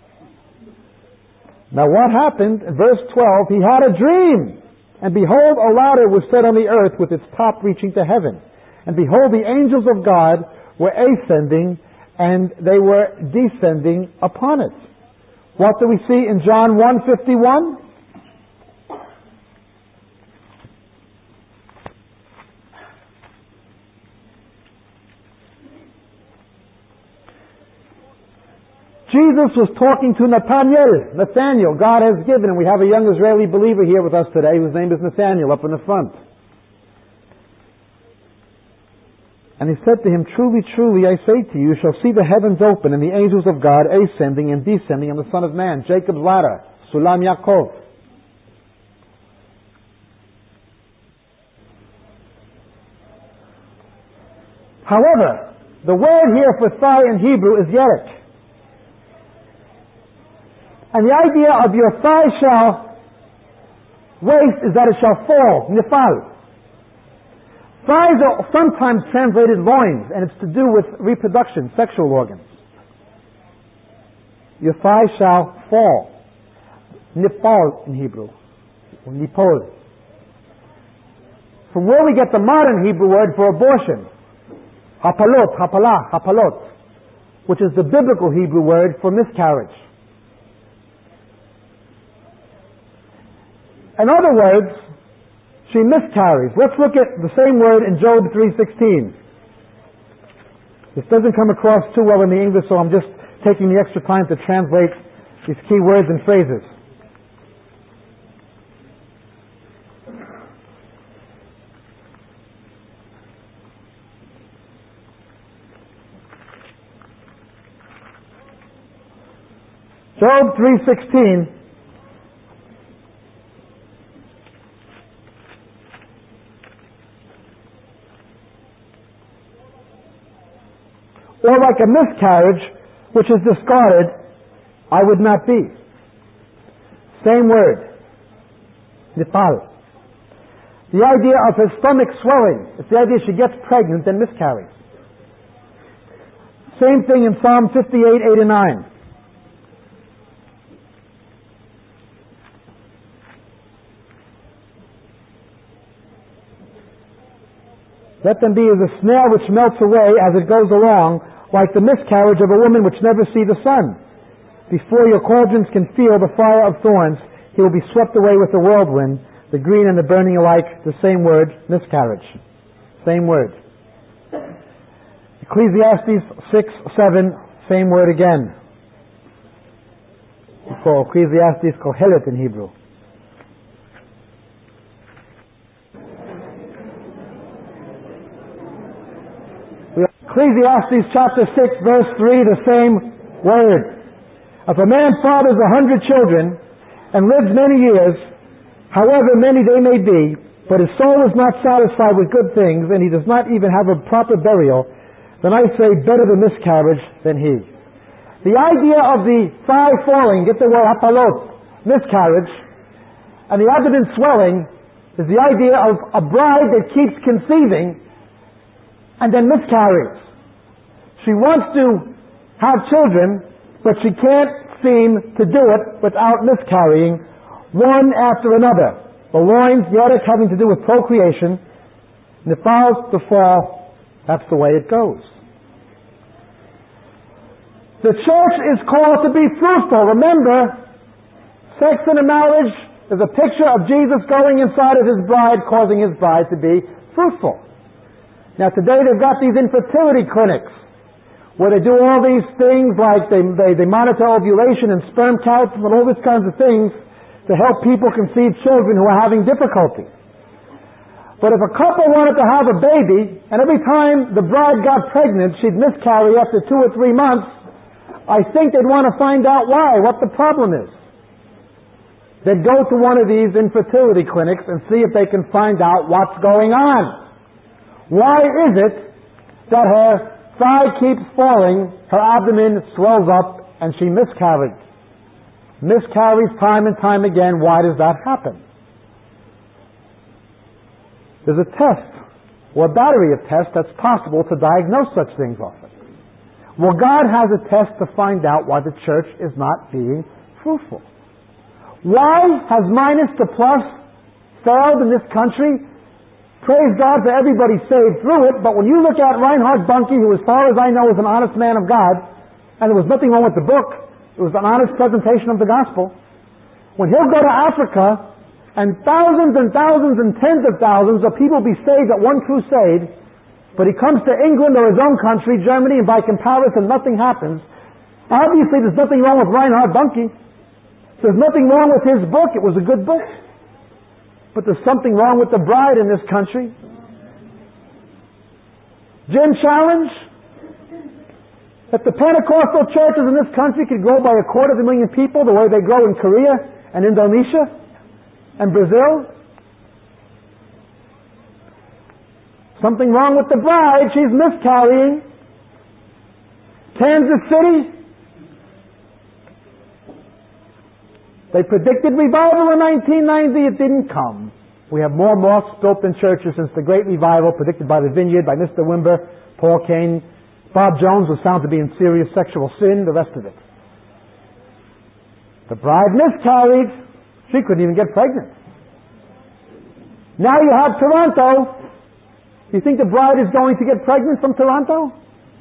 Now what happened? In verse twelve, he had a dream. And behold, a ladder was set on the earth with its top reaching to heaven. And behold, the angels of God were ascending and they were descending upon it. What do we see in John one fifty-one? Jesus was talking to Nathaniel. Nathaniel, God has given, and we have a young Israeli believer here with us today whose name is Nathaniel up in the front. And he said to him, truly, truly, I say to you, you shall see the heavens open and the angels of God ascending and descending on the Son of Man. Jacob's ladder, Sulam Yaakov. However, the word here for thigh in Hebrew is yerek. And the idea of your thigh shall waist is that it shall fall, nifal. Thighs are sometimes translated loins, and it's to do with reproduction, sexual organs. Your thigh shall fall. Nifal in Hebrew. Or nipol. From where we get the modern Hebrew word for abortion. Hapalot, hapalah, hapalot. Which is the biblical Hebrew word for miscarriage. In other words, she miscarries. Let's look at the same word in Job three sixteen. This doesn't come across too well in the English, so I'm just taking the extra time to translate these key words and phrases. Job three sixteen. Or like a miscarriage, which is discarded, I would not be. Same word. Nipal. The idea of her stomach swelling. It's the idea she gets pregnant and miscarries. Same thing in Psalm fifty-eight, eight and nine. Let them be as a snail which melts away as it goes along, like the miscarriage of a woman which never see the sun. Before your cauldrons can feel the fire of thorns, he will be swept away with the whirlwind, the green and the burning alike, the same word, miscarriage. Same word. Ecclesiastes six, seven, same word again. We call Ecclesiastes Kohelet in Hebrew. Ecclesiastes chapter six, verse three, the same word. If a man fathers a hundred children and lives many years, however many they may be, but his soul is not satisfied with good things, and he does not even have a proper burial, then I say better the miscarriage than he. The idea of the thigh falling, get the word hapalot, miscarriage, and the abdomen swelling is the idea of a bride that keeps conceiving and then miscarries. She wants to have children, but she can't seem to do it without miscarrying one after another. The loins, yotic, having to do with procreation, nifals, the fall, that's the way it goes. The church is called to be fruitful. Remember, sex in a marriage is a picture of Jesus going inside of his bride, causing his bride to be fruitful. Now today they've got these infertility clinics where they do all these things like they, they, they monitor ovulation and sperm counts and all these kinds of things to help people conceive children who are having difficulty. But if a couple wanted to have a baby and every time the bride got pregnant she'd miscarry after two or three months, I think they'd want to find out why, what the problem is. They'd go to one of these infertility clinics and see if they can find out what's going on. Why is it that her thigh keeps falling, her abdomen swells up, and she miscarries? Miscarries time and time again. Why does that happen? There's a test, or a battery of tests that's possible to diagnose such things often. Well, God has a test to find out why the church is not being fruitful. Why has minus to plus failed in this country? Praise God for everybody saved through it, but when you look at Reinhard Bonnke, who as far as I know is an honest man of God, and there was nothing wrong with the book, it was an honest presentation of the gospel, when he'll go to Africa, and thousands and thousands and tens of thousands of people be saved at one crusade, but he comes to England or his own country, Germany, and by comparison nothing happens. Obviously there's nothing wrong with Reinhard Bonnke. There's nothing wrong with his book. It was a good book. But there's something wrong with the bride in this country. Jim Challenge, if the Pentecostal churches in this country could grow by a quarter of a million people the way they grow in Korea and Indonesia and Brazil, something wrong with the bride. She's miscarrying. Kansas City, they predicted revival in nineteen ninety. It didn't come. We have more mosques built in churches since the Great Revival predicted by the Vineyard, by Mister Wimber, Paul Kane. Bob Jones was found to be in serious sexual sin, the rest of it. The bride miscarried. She couldn't even get pregnant. Now you have Toronto. You think the bride is going to get pregnant from Toronto?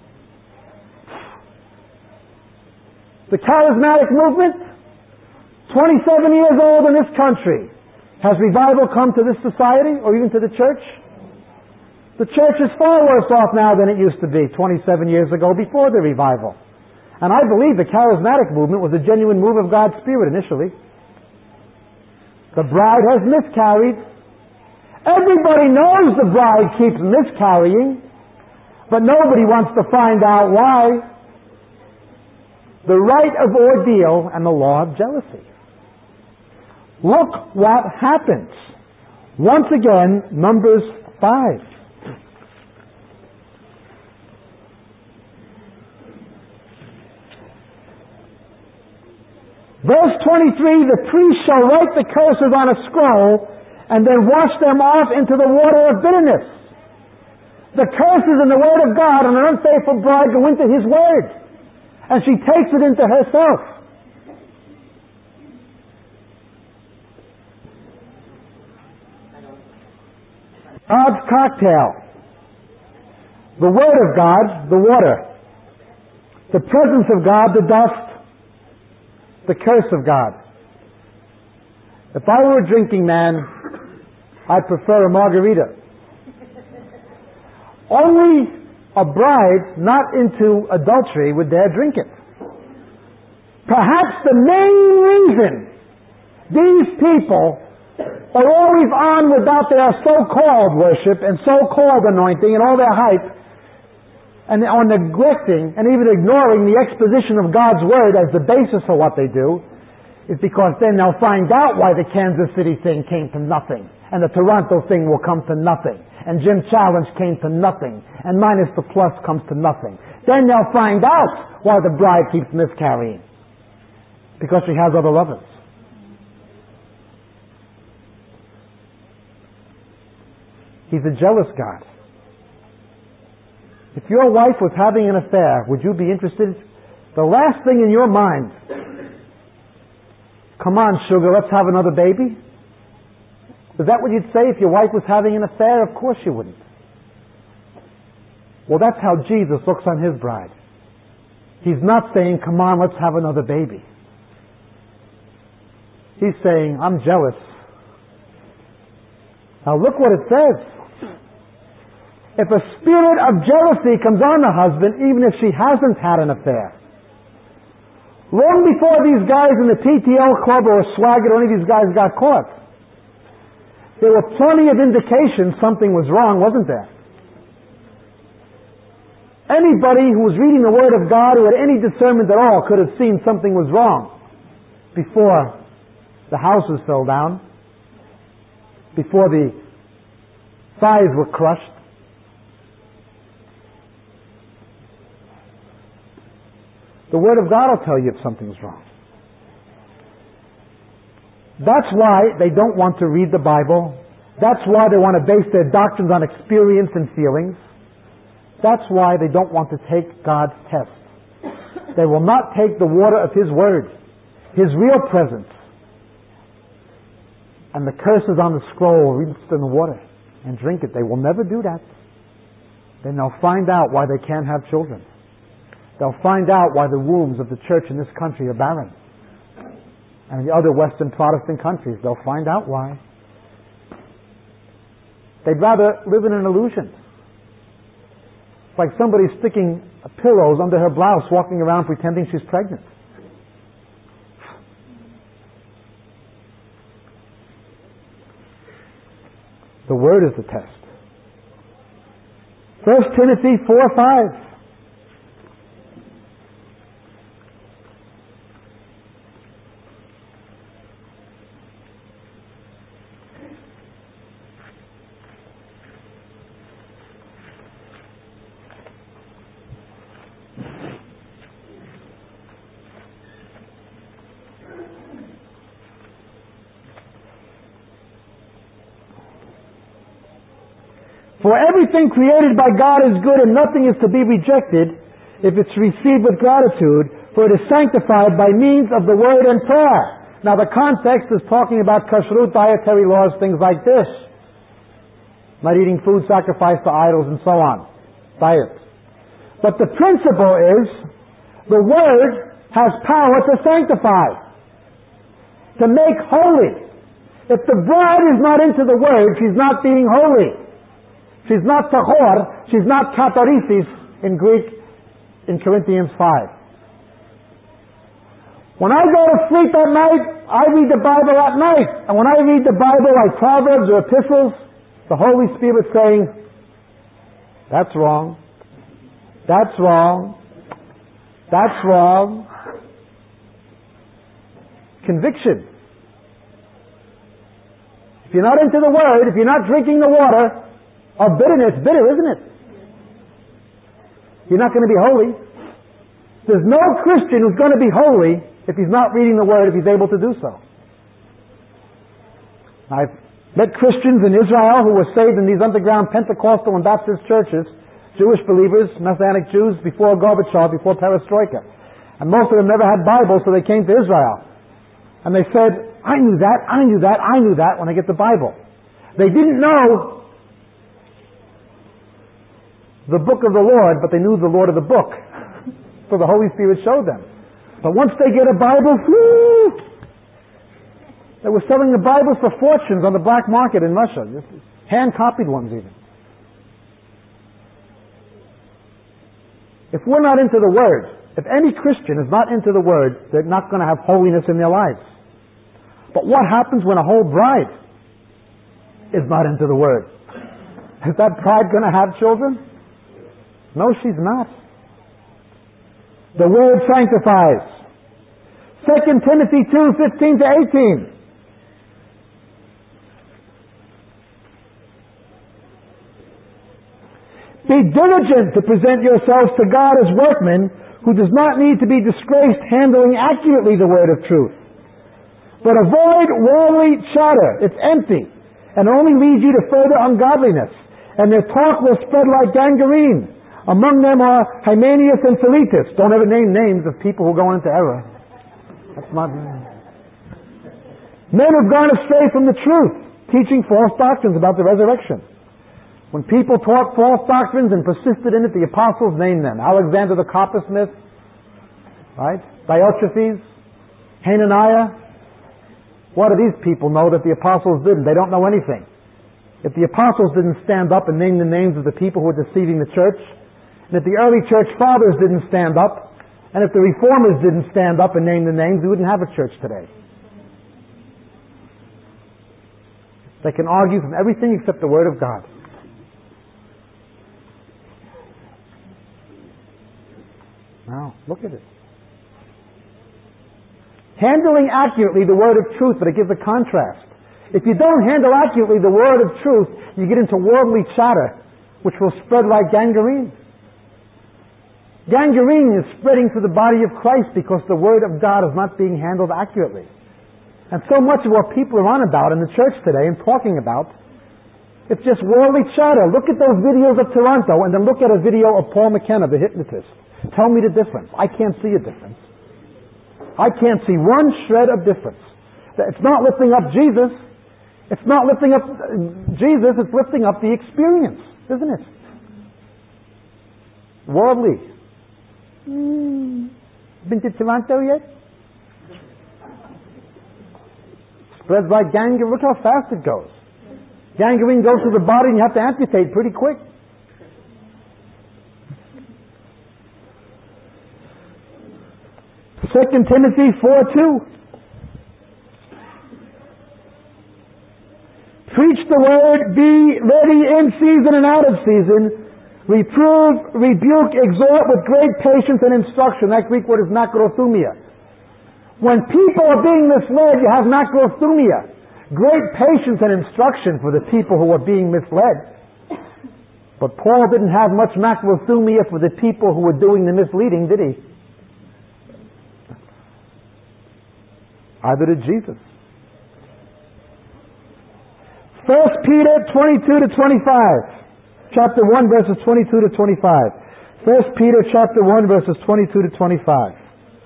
The charismatic movement, twenty-seven years old in this country. Has revival come to this society or even to the church? The church is far worse off now than it used to be twenty-seven years ago before the revival. And I believe the charismatic movement was a genuine move of God's Spirit initially. The bride has miscarried. Everybody knows the bride keeps miscarrying, but nobody wants to find out why. The rite of ordeal and the law of jealousy. Look what happens. Once again, Numbers five. Verse twenty-three, the priest shall write the curses on a scroll and then wash them off into the water of bitterness. The curses in the Word of God on an unfaithful bride go into His Word, and she takes it into herself. God's cocktail. The Word of God, the water. The presence of God, the dust. The curse of God. If I were a drinking man, I'd prefer a margarita. Only a bride not into adultery would dare drink it. Perhaps the main reason these people are always on without their so-called worship and so-called anointing and all their hype, and are neglecting and even ignoring the exposition of God's Word as the basis for what they do, is because then they'll find out why the Kansas City thing came to nothing, and the Toronto thing will come to nothing, and Jim Challenge came to nothing, and minus the plus comes to nothing. Then they'll find out why the bride keeps miscarrying, because she has other lovers. He's a jealous God. If your wife was having an affair, would you be interested? The last thing in your mind, come on, sugar, let's have another baby? Is that what you'd say if your wife was having an affair? Of course you wouldn't. Well, that's how Jesus looks on His bride. He's not saying, come on, let's have another baby. He's saying, I'm jealous. Now look what it says. If a spirit of jealousy comes on the husband, even if she hasn't had an affair. Long before these guys in the T T L club or Swaggart or any of these guys got caught, there were plenty of indications something was wrong, wasn't there? Anybody who was reading the Word of God, who had any discernment at all, could have seen something was wrong before the houses fell down, before the thighs were crushed. The Word of God will tell you if something's wrong. That's why they don't want to read the Bible. That's why they want to base their doctrines on experience and feelings. That's why they don't want to take God's test. They will not take the water of His Word, His real presence, and the curses on the scroll rinsed in the water and drink it. They will never do that. Then they'll find out why they can't have children. They'll find out why the wombs of the church in this country are barren. And in the other Western Protestant countries, they'll find out why. They'd rather live in an illusion. It's like somebody sticking pillows under her blouse, walking around pretending she's pregnant. The Word is the test. First Timothy four five. For everything created by God is good, and nothing is to be rejected if it's received with gratitude, for it is sanctified by means of the Word and prayer. Now the context is talking about kashrut, dietary laws, things like this. Not eating food sacrificed to idols and so on. Diet. But the principle is, the Word has power to sanctify, to make holy. If the bride is not into the Word, she's not being holy. She's not tahor, she's not katarisis in Greek in Corinthians five. When I go to sleep at night, I read the Bible at night. And when I read the Bible like Proverbs or epistles, the Holy Spirit saying, that's wrong, that's wrong, that's wrong. Conviction. If you're not into the Word, if you're not drinking the water, oh, bitterness, bitter, isn't it? You're not going to be holy. There's no Christian who's going to be holy if he's not reading the Word, if he's able to do so. I've met Christians in Israel who were saved in these underground Pentecostal and Baptist churches, Jewish believers, Messianic Jews, before Gorbachev, before Perestroika. And most of them never had Bibles, so they came to Israel. And they said, I knew that, I knew that, I knew that when I get the Bible. They didn't know the book of the Lord, but they knew the Lord of the book. So the Holy Spirit showed them. But once they get a Bible, whoo, they were selling the Bibles for fortunes on the black market in Russia. Hand-copied ones even. If we're not into the Word, if any Christian is not into the Word, they're not going to have holiness in their lives. But what happens when a whole bride is not into the Word? Is that bride going to have children? No, she's not. The Word sanctifies. Second Timothy two fifteen to eighteen. Be diligent to present yourselves to God as workmen who does not need to be disgraced, handling accurately the word of truth. But avoid worldly chatter. It's empty and only leads you to further ungodliness. And their talk will spread like gangrene. Among them are Hymenaeus and Philetus. Don't ever name names of people who go into error. That's not name. Men have gone astray from the truth, teaching false doctrines about the resurrection. When people taught false doctrines and persisted in it, the apostles named them. Alexander the coppersmith, right? Diotrephes, Hananiah. What do these people know that the apostles didn't? They don't know anything. If the apostles didn't stand up and name the names of the people who were deceiving the church, and if the early church fathers didn't stand up, and if the reformers didn't stand up and name the names, we wouldn't have a church today. They can argue from everything except the Word of God. Now, look at it. Handling accurately the word of truth, but it gives a contrast. If you don't handle accurately the word of truth, you get into worldly chatter, which will spread like gangrene. Gangrene is spreading through the body of Christ because the word of God is not being handled accurately. And so much of what people are on about in the church today and talking about It's just worldly chatter. Look at those videos of Toronto and then look at a video of Paul McKenna, the hypnotist. Tell me the difference. I can't see a difference. I can't see one shred of difference. It's not lifting up Jesus. It's not lifting up Jesus. It's lifting up the experience, isn't it? Worldly. Mm. Been to Toronto yet? Spreads like gangrene. Look how fast it goes. Gangrene goes through the body and you have to amputate pretty quick. Second Timothy four two. Preach the word, be ready in season and out of season. Reprove, rebuke, exhort with great patience and instruction. That Greek word is makrothumia. When people are being misled, you have makrothumia. Great patience and instruction for the people who are being misled. But Paul didn't have much makrothumia for the people who were doing the misleading, did he? Either did Jesus. First Peter twenty-two to twenty-five. Chapter one verses twenty-two to twenty-five. First Peter chapter one verses twenty-two to twenty-five.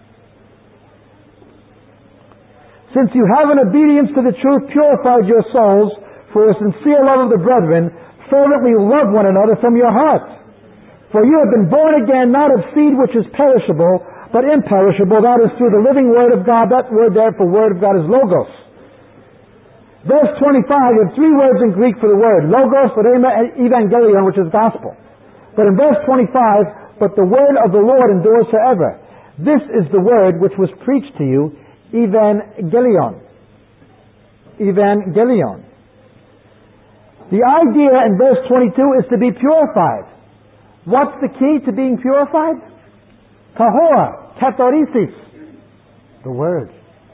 Since you have in obedience to the truth purified your souls for a sincere love of the brethren, fervently love one another from your hearts. For you have been born again, not of seed which is perishable, but imperishable, that is through the living word of God. That word there for word of God is logos. Verse twenty-five, you have three words in Greek for the word. Logos, rhema, and evangelion, which is gospel. But in verse twenty-five, but the word of the Lord endures forever. This is the word which was preached to you, evangelion. Evangelion. The idea in verse twenty-two is to be purified. What's the key to being purified? Tahor. Kathorisis, the word.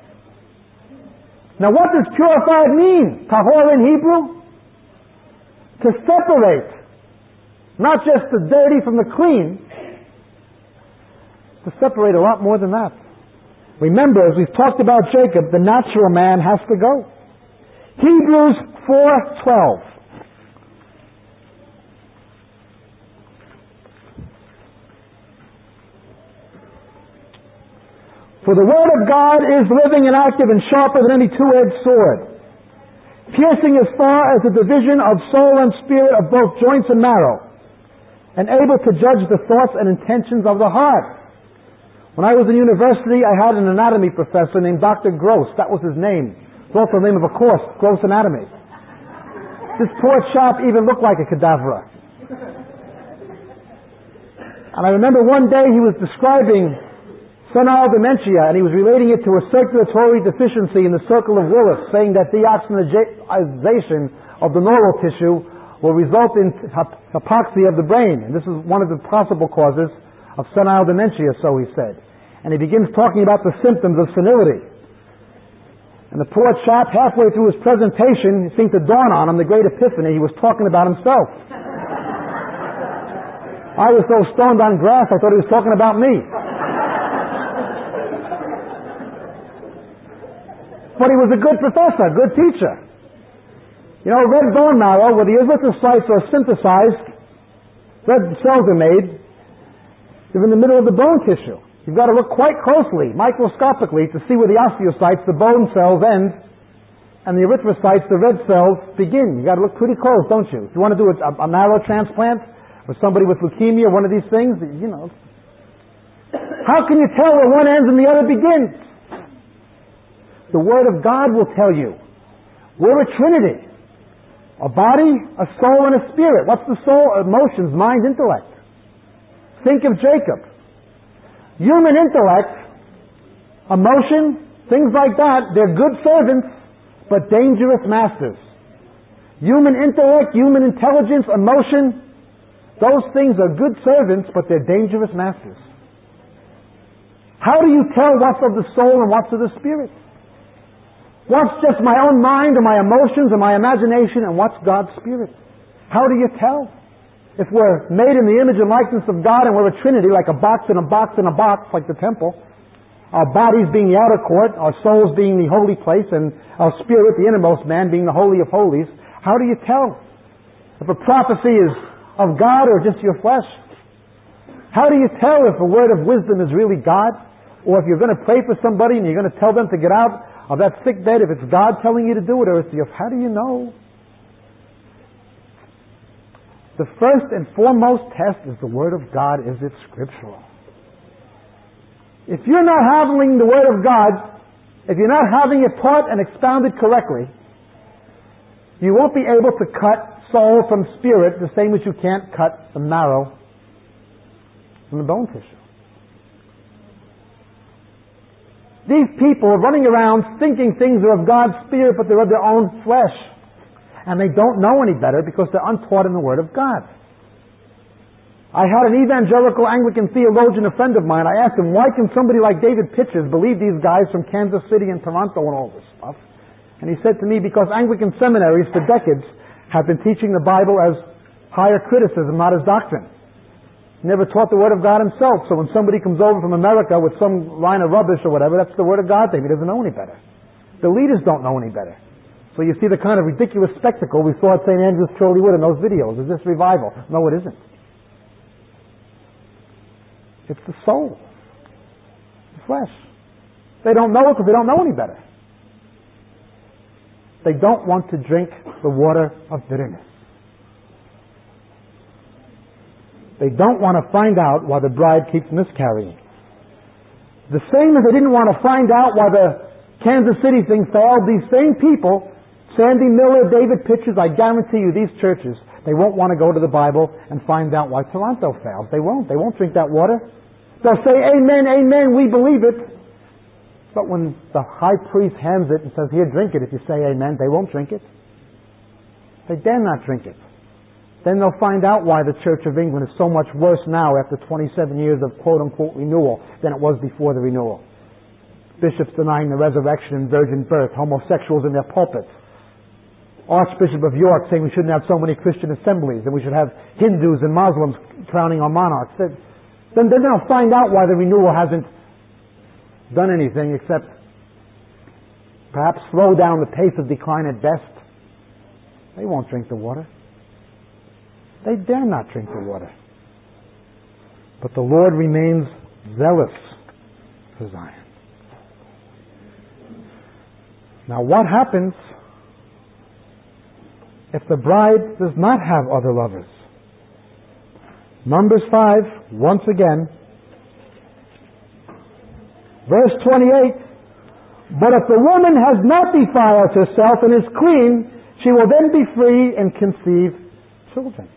Now what does purified mean? Tahor in Hebrew? To separate. Not just the dirty from the clean. To separate a lot more than that. Remember, as we've talked about Jacob, the natural man has to go. Hebrews four twelve. For the word of God is living and active and sharper than any two-edged sword, piercing as far as the division of soul and spirit, of both joints and marrow, and able to judge the thoughts and intentions of the heart. When I was in university, I had an anatomy professor named Doctor Gross. That was his name. It's also the name of a course, Gross Anatomy. This poor chap even looked like a cadaver. And I remember one day he was describing senile dementia, and he was relating it to a circulatory deficiency in the circle of Willis, saying that deoxygenation of the neural tissue will result in hypoxia of the brain. And this is one of the possible causes of senile dementia, so he said. And he begins talking about the symptoms of senility. And the poor chap, halfway through his presentation, it seemed to dawn on him the great epiphany. He was talking about himself. I was so stoned on grass, I thought he was talking about me. But he was a good professor, a good teacher. You know, red bone marrow, where the erythrocytes are synthesized, red cells are made, they're in the middle of the bone tissue. You've got to look quite closely, microscopically, to see where the osteocytes, the bone cells, end, and the erythrocytes, the red cells, begin. You've got to look pretty close, don't you? If you want to do a, a marrow transplant, or somebody with leukemia, one of these things, you know. How can you tell where one ends and the other begins? The Word of God will tell you. We're a Trinity. A body, a soul, and a spirit. What's the soul? Emotions, mind, intellect. Think of Jacob. Human intellect, emotion, things like that, they're good servants, but dangerous masters. Human intellect, human intelligence, emotion, those things are good servants, but they're dangerous masters. How do you tell what's of the soul and what's of the spirit? What's just my own mind or my emotions or my imagination, and what's God's Spirit? How do you tell? If we're made in the image and likeness of God and we're a Trinity, like a box in a box in a box, like the temple, our bodies being the outer court, our souls being the holy place, and our spirit, the innermost man, being the Holy of Holies, how do you tell If a prophecy is of God or just your flesh? How do you tell if a word of wisdom is really God? Or if you're going to pray for somebody and you're going to tell them to get out of that sick bed, if it's God telling you to do it, or it's your, how do you know? The first and foremost test is the Word of God. Is it scriptural? If you're not handling the Word of God, if you're not having it taught and expounded correctly, you won't be able to cut soul from spirit the same as you can't cut the marrow from the bone tissue. These people are running around thinking things are of God's Spirit, but they're of their own flesh. And they don't know any better because they're untaught in the Word of God. I had an evangelical Anglican theologian, a friend of mine. I asked him, why can somebody like David Pitchers believe these guys from Kansas City and Toronto and all this stuff? And he said to me, because Anglican seminaries for decades have been teaching the Bible as higher criticism, not as doctrine. Never taught the Word of God himself. So when somebody comes over from America with some line of rubbish or whatever, that's the Word of God thing. He doesn't know any better. The leaders don't know any better. So you see the kind of ridiculous spectacle we saw at Saint Andrew's Chorleywood in those videos. Is this revival? No, it isn't. It's the soul. The flesh. They don't know it because they don't know any better. They don't want to drink the water of bitterness. They don't want to find out why the bride keeps miscarrying. The same as they didn't want to find out why the Kansas City thing failed, these same people, Sandy Miller, David Pitchers, I guarantee you these churches, they won't want to go to the Bible and find out why Toronto failed. They won't. They won't drink that water. They'll say, amen, amen, we believe it. But when the high priest hands it and says, here, drink it, if you say amen, they won't drink it. They dare not drink it. Then they'll find out why the Church of England is so much worse now after twenty-seven years of quote-unquote renewal than it was before the renewal. Bishops denying the resurrection and virgin birth, homosexuals in their pulpits, Archbishop of York saying we shouldn't have so many Christian assemblies and we should have Hindus and Muslims crowning our monarchs. Then, then they'll find out why the renewal hasn't done anything except perhaps slow down the pace of decline at best. They won't drink the water. They dare not drink the water. But the Lord remains zealous for Zion. Now what happens if the bride does not have other lovers? Numbers five, once again, verse twenty-eight, but if the woman has not defiled herself and is clean, she will then be free and conceive children.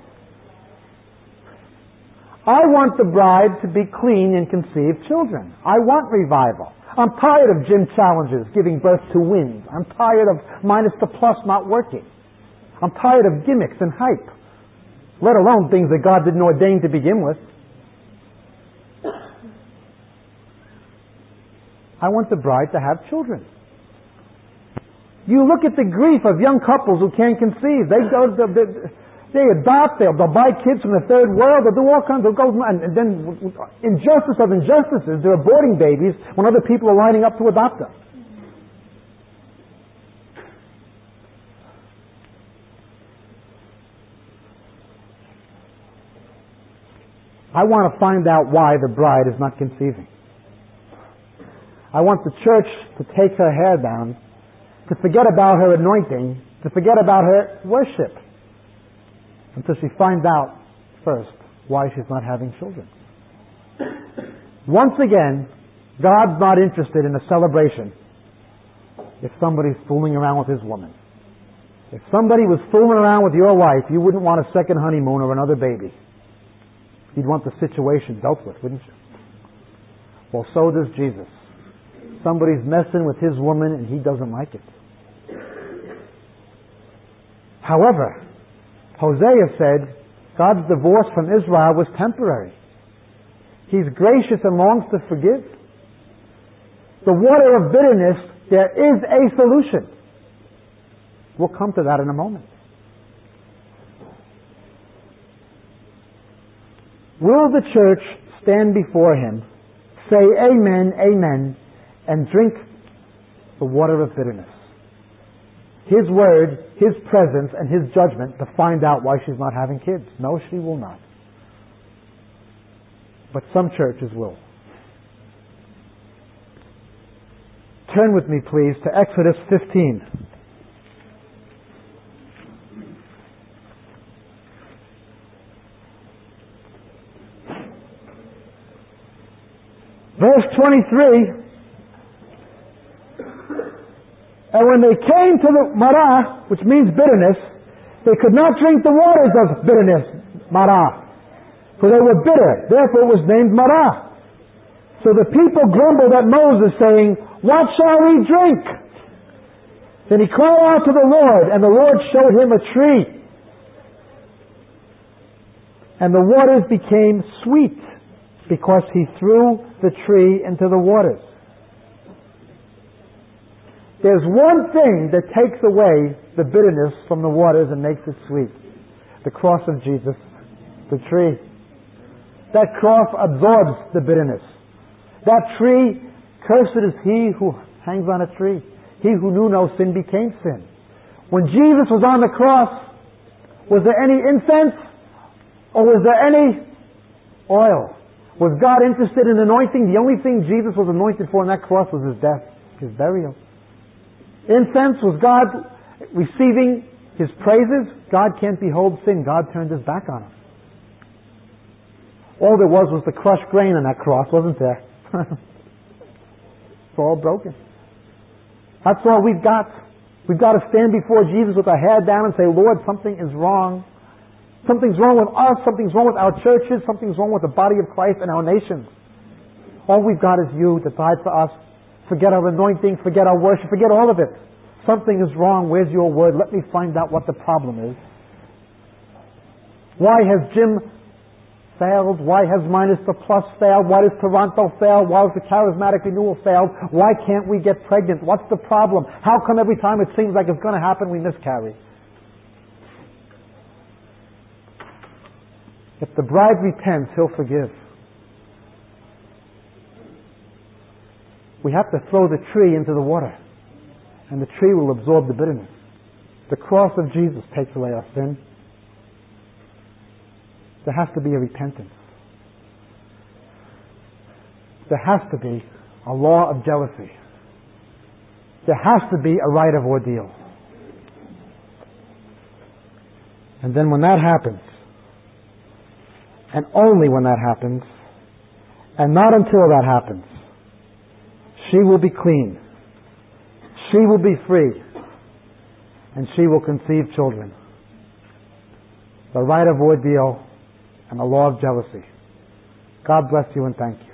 I want the bride to be clean and conceive children. I want revival. I'm tired of gym challenges giving birth to wins. I'm tired of minus the plus not working. I'm tired of gimmicks and hype, let alone things that God didn't ordain to begin with. I want the bride to have children. You look at the grief of young couples who can't conceive. They go, they, they adopt, they'll, they'll buy kids from the third world, they'll do all kinds of, and, and then injustice of injustices, they're aborting babies when other people are lining up to adopt them. I want to find out why the bride is not conceiving. I want the church to take her hair down, to forget about her anointing, to forget about her worship, until she finds out first why she's not having children. Once again, God's not interested in a celebration if somebody's fooling around with his woman. If somebody was fooling around with your wife, you wouldn't want a second honeymoon or another baby. You'd want the situation dealt with, wouldn't you? Well, so does Jesus. Somebody's messing with his woman and he doesn't like it. However, Hosea said God's divorce from Israel was temporary. He's gracious and longs to forgive. The water of bitterness, there is a solution. We'll come to that in a moment. Will the church stand before him, say amen, amen, and drink the water of bitterness? His word, His presence, and His judgment to find out why she's not having kids. No, she will not. But some churches will. Turn with me, please, to Exodus fifteen. Verse twenty-three. And when they came to the Marah, which means bitterness, they could not drink the waters of bitterness, Marah, for they were bitter. Therefore it was named Marah. So the people grumbled at Moses, saying, "What shall we drink?" Then he cried out to the Lord, and the Lord showed him a tree. And the waters became sweet, because he threw the tree into the waters. There's one thing that takes away the bitterness from the waters and makes it sweet. The cross of Jesus, the tree. That cross absorbs the bitterness. That tree, cursed is he who hangs on a tree. He who knew no sin became sin. When Jesus was on the cross, was there any incense? Or was there any oil? Was God interested in anointing? The only thing Jesus was anointed for on that cross was His death, His burial. Incense, was God receiving His praises? God can't behold sin. God turned His back on Him. All there was was the crushed grain on that cross, wasn't there? It's all broken. That's all we've got. We've got to stand before Jesus with our head down and say, "Lord, something is wrong. Something's wrong with us. Something's wrong with our churches. Something's wrong with the body of Christ and our nations. All we've got is You that died for us. Forget our anointing, forget our worship, forget all of it. Something is wrong. Where's Your word? Let me find out what the problem is. Why has Jim failed? Why has Minus the Plus failed? Why does Toronto fail? Why has the Charismatic Renewal failed? Why can't we get pregnant? What's the problem? How come every time it seems like it's going to happen, we miscarry? If the bride repents, He'll forgive. We have to throw the tree into the water, and the tree will absorb the bitterness. The cross of Jesus takes away our sin. There has to be a repentance. There has to be a law of jealousy. There has to be a right of ordeal. And then when that happens, and only when that happens, and not until that happens, she will be clean. She will be free. And she will conceive children. The right of ordeal and the law of jealousy. God bless you and thank you.